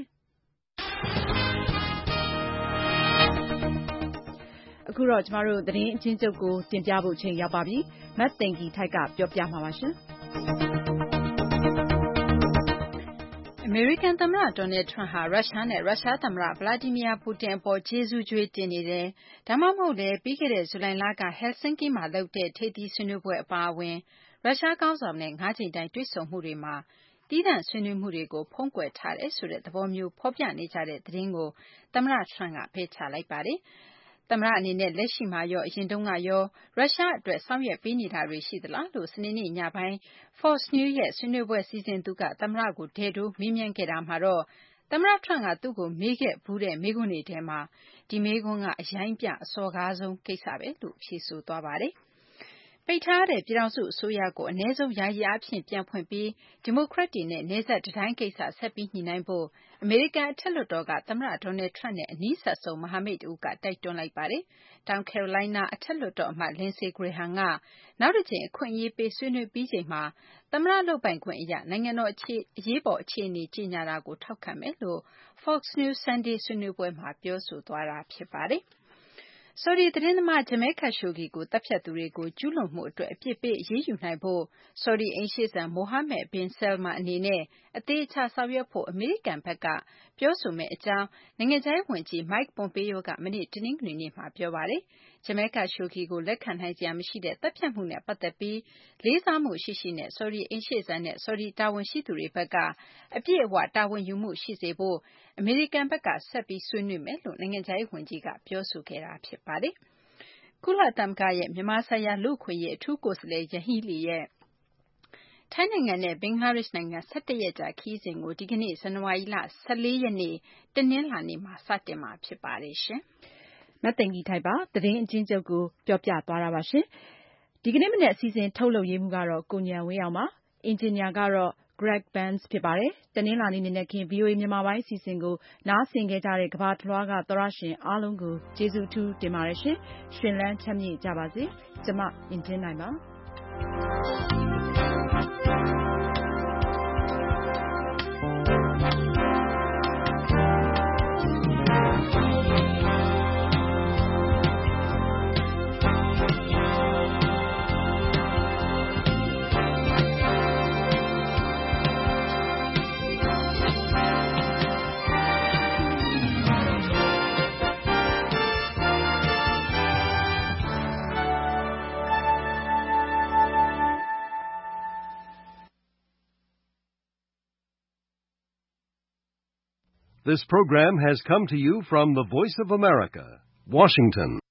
။အခုတော့ကျမတို့သတင်းအချင်းချုပ်ကိုတင်ပြဖို့ချိန်ရောက်ပါပြီ။မတ်သိင်္ဂီထိုက်ကပြောပြမှာပါရှင်။အမေရိကန်သမ္မတ Donald Trump ဟာရုရှားနဲ့ရုရှားသမ္မတ Vladimir Putin အပေါ်ကျေးဇူးကြွေးတင်နေတယ်။ဒါမှမဟုတ်လည်းပြီးခဲ့တဲ့ဇူလိုင်လက Helsinki မှာလုပ်တဲ့ထိပ်သီးဆွေးနွေးပွဲအပါအဝင်ရုရှားခေါင်းဆောင်နဲ့ငါးကြိမ်တိုင်တွေ့ဆုံမှုတွေမှာသီးသန့်ဆွေးနွေးမှုတွေကိုဖုံးကွယ်ထားတယ်ဆိုတဲ့သဘောမျိုးဖော်ပြနေကြတဲ့သတင်းကိုသမ္မတ Trump ကပယ်ချလိုက်ပါတယ်။သမ္မတအနေနဲ့လက်ရှိမှာရောအရင်တုန်းကရောရုရှားအတွက်ဆောင်ရွက်ပေးနေတာတွေရှိသလားလို့စနေနေ့ညပိုင်း Fox News ရဲ့ဆွေးနွေးပွဲစီစဉ်သူကသမ္မတကိုဒဲ့ဒိုးမေးမြန်းခဲ့တာမှာတော့သမ္မတ Trump ကသူ့ကိုမေးခဲ့ဘူးတဲ့မေးခွန်းတွေထဲမှာဒီမေးခွန်းကအရိုင်းပြအစော်ကားဆုံးကိစ္စပဲလို့ဖြေဆိုသွားပါတယ်။ပိတ်ထားတဲ့ပြည်ထောင်စုအစိုးရကိုအနည်းဆုံးယာယီအားဖြင့်ပြန်ဖွင့်ပြီးဒီမိုကရက်တွေနဲ့နယ်စပ်တံတိုင်းကိစ္စဆက်ပြီးညှိနှိုင်းဖို့အမေရိကန်အထက်လွှတ်တော်ကသမ္မတ Donald Trump နဲ့အနီးစပ်ဆုံးမဟာမိတ်တဦးကတိုက်တွန်းလိုက်ပါတယ်။တောင်ကယ်ရိုလိုင်းနားအထက်လွှတ်တော်အမတ် Lindsey Graham ကနောက်တစ်ကြိမ်အခွင့်အရေးပေးဆွေးနွေးပြီးချိန်မှာသမ္မတလုပ်ပိုင်ခွင့်အရနိုင်ငံတော်အခြေအရေးပေါ်အခြေအနေကြေညာတာကိုထောက်ခံမယ်လို့ Fox News Sunday ဆွေးနွေးပွဲမှာပြောဆိုသွားတာဖြစ်ပါတယ်။ဆော်ဒီသတင်းသမား Jamal Khashoggi ကိုသတ်ဖြတ်သူတွေကိုကျူးလွန်မှုအတွက်အပြစ်ပေးအရေးယူနိုင်ဖို့ဆော်ဒီအိမ်ရှေ့စံ Mohammed bin Salman အနေနဲ့အသေအချာဆောင်ရွက်ဖို့အမေရိကန်ဘက်ကပြောဆိုမယ့်အကြောင်းနိုင်ငံခြားရေးဝန်ကြီး Mike Pompeo ကမနေ့တနင်္ဂနွေနေ့မှာပြောပါတယ်။ Jamal Khashoggi ကိုလက်ခံနိုင်စရာမရှိတဲ့သတ်ဖြတ်မှုနဲ့ပတ်သက်ပြီးလေးစားမှုရှိရှိနဲ့ဆော်ဒီအိမ်ရှေ့စံနဲ့ဆော်ဒီတာဝန်ရှိသူတွေဘက်ကအပြည့်အဝတာဝန်ယူမှုရှိစေဖို့အမေရိကန်ဘက်ကဆက်ပြီးဆွေးနွေးမယ်လို့နိုင်ငံခြားရေးဝန်ကြီးကပြောဆိုခဲ့တာဖြစ်ပါတယ်။ကုလသမဂ္ဂရဲ့မြန်မာဆိုင်ရာလူ့အခွင့်အရေးအထူးကိုယ်စားလှယ်ယဟီးလီရဲ့ထိုင်းနိုင်ငံနဲ့ဘင်္ဂလားဒေ့ရှ်နိုင်ငံ၁၁ရက်ကြာခရီးစဉ်ကိုဒီကနေ့ဇန်နဝါရီလ၁၄ရက်နေ့တနင်္လာနေ့မှာစတင်မှာဖြစ်ပါတယ်ရှင်။မတ်သိင်္ဂီထိုက်ပါသတင်းအချင်းချုပ်ကိုပြောပြသွားတာပါရှင်။ဒီကနေ့မနေ့အစီအစဉ်ထုတ်လုပ်ရေးမှုကတော့ကိုညံဝင်းအောင်ပါ။အင်ဂျင်နီယာကတော့ Greg Burns ဖြစ်ပါတယ်။တနင်္လာနေ့နံနက်ခင်း ဗွီအိုအေမြန်မာပိုင်းအစီအစဉ်ကိုနားဆင်ခဲ့ကြတဲ့ကမ္ဘာတလွှားကသောတရှင်အားလုံးကိုကျေးဇူးအထူးတင်ပါတယ်ရှင်။ရှင်လန်းချမ်းမြေ့ကြပါစေ။ကျမအင်ကြင်းနိုင်ပါ This program has come to you from the Voice of America, Washington.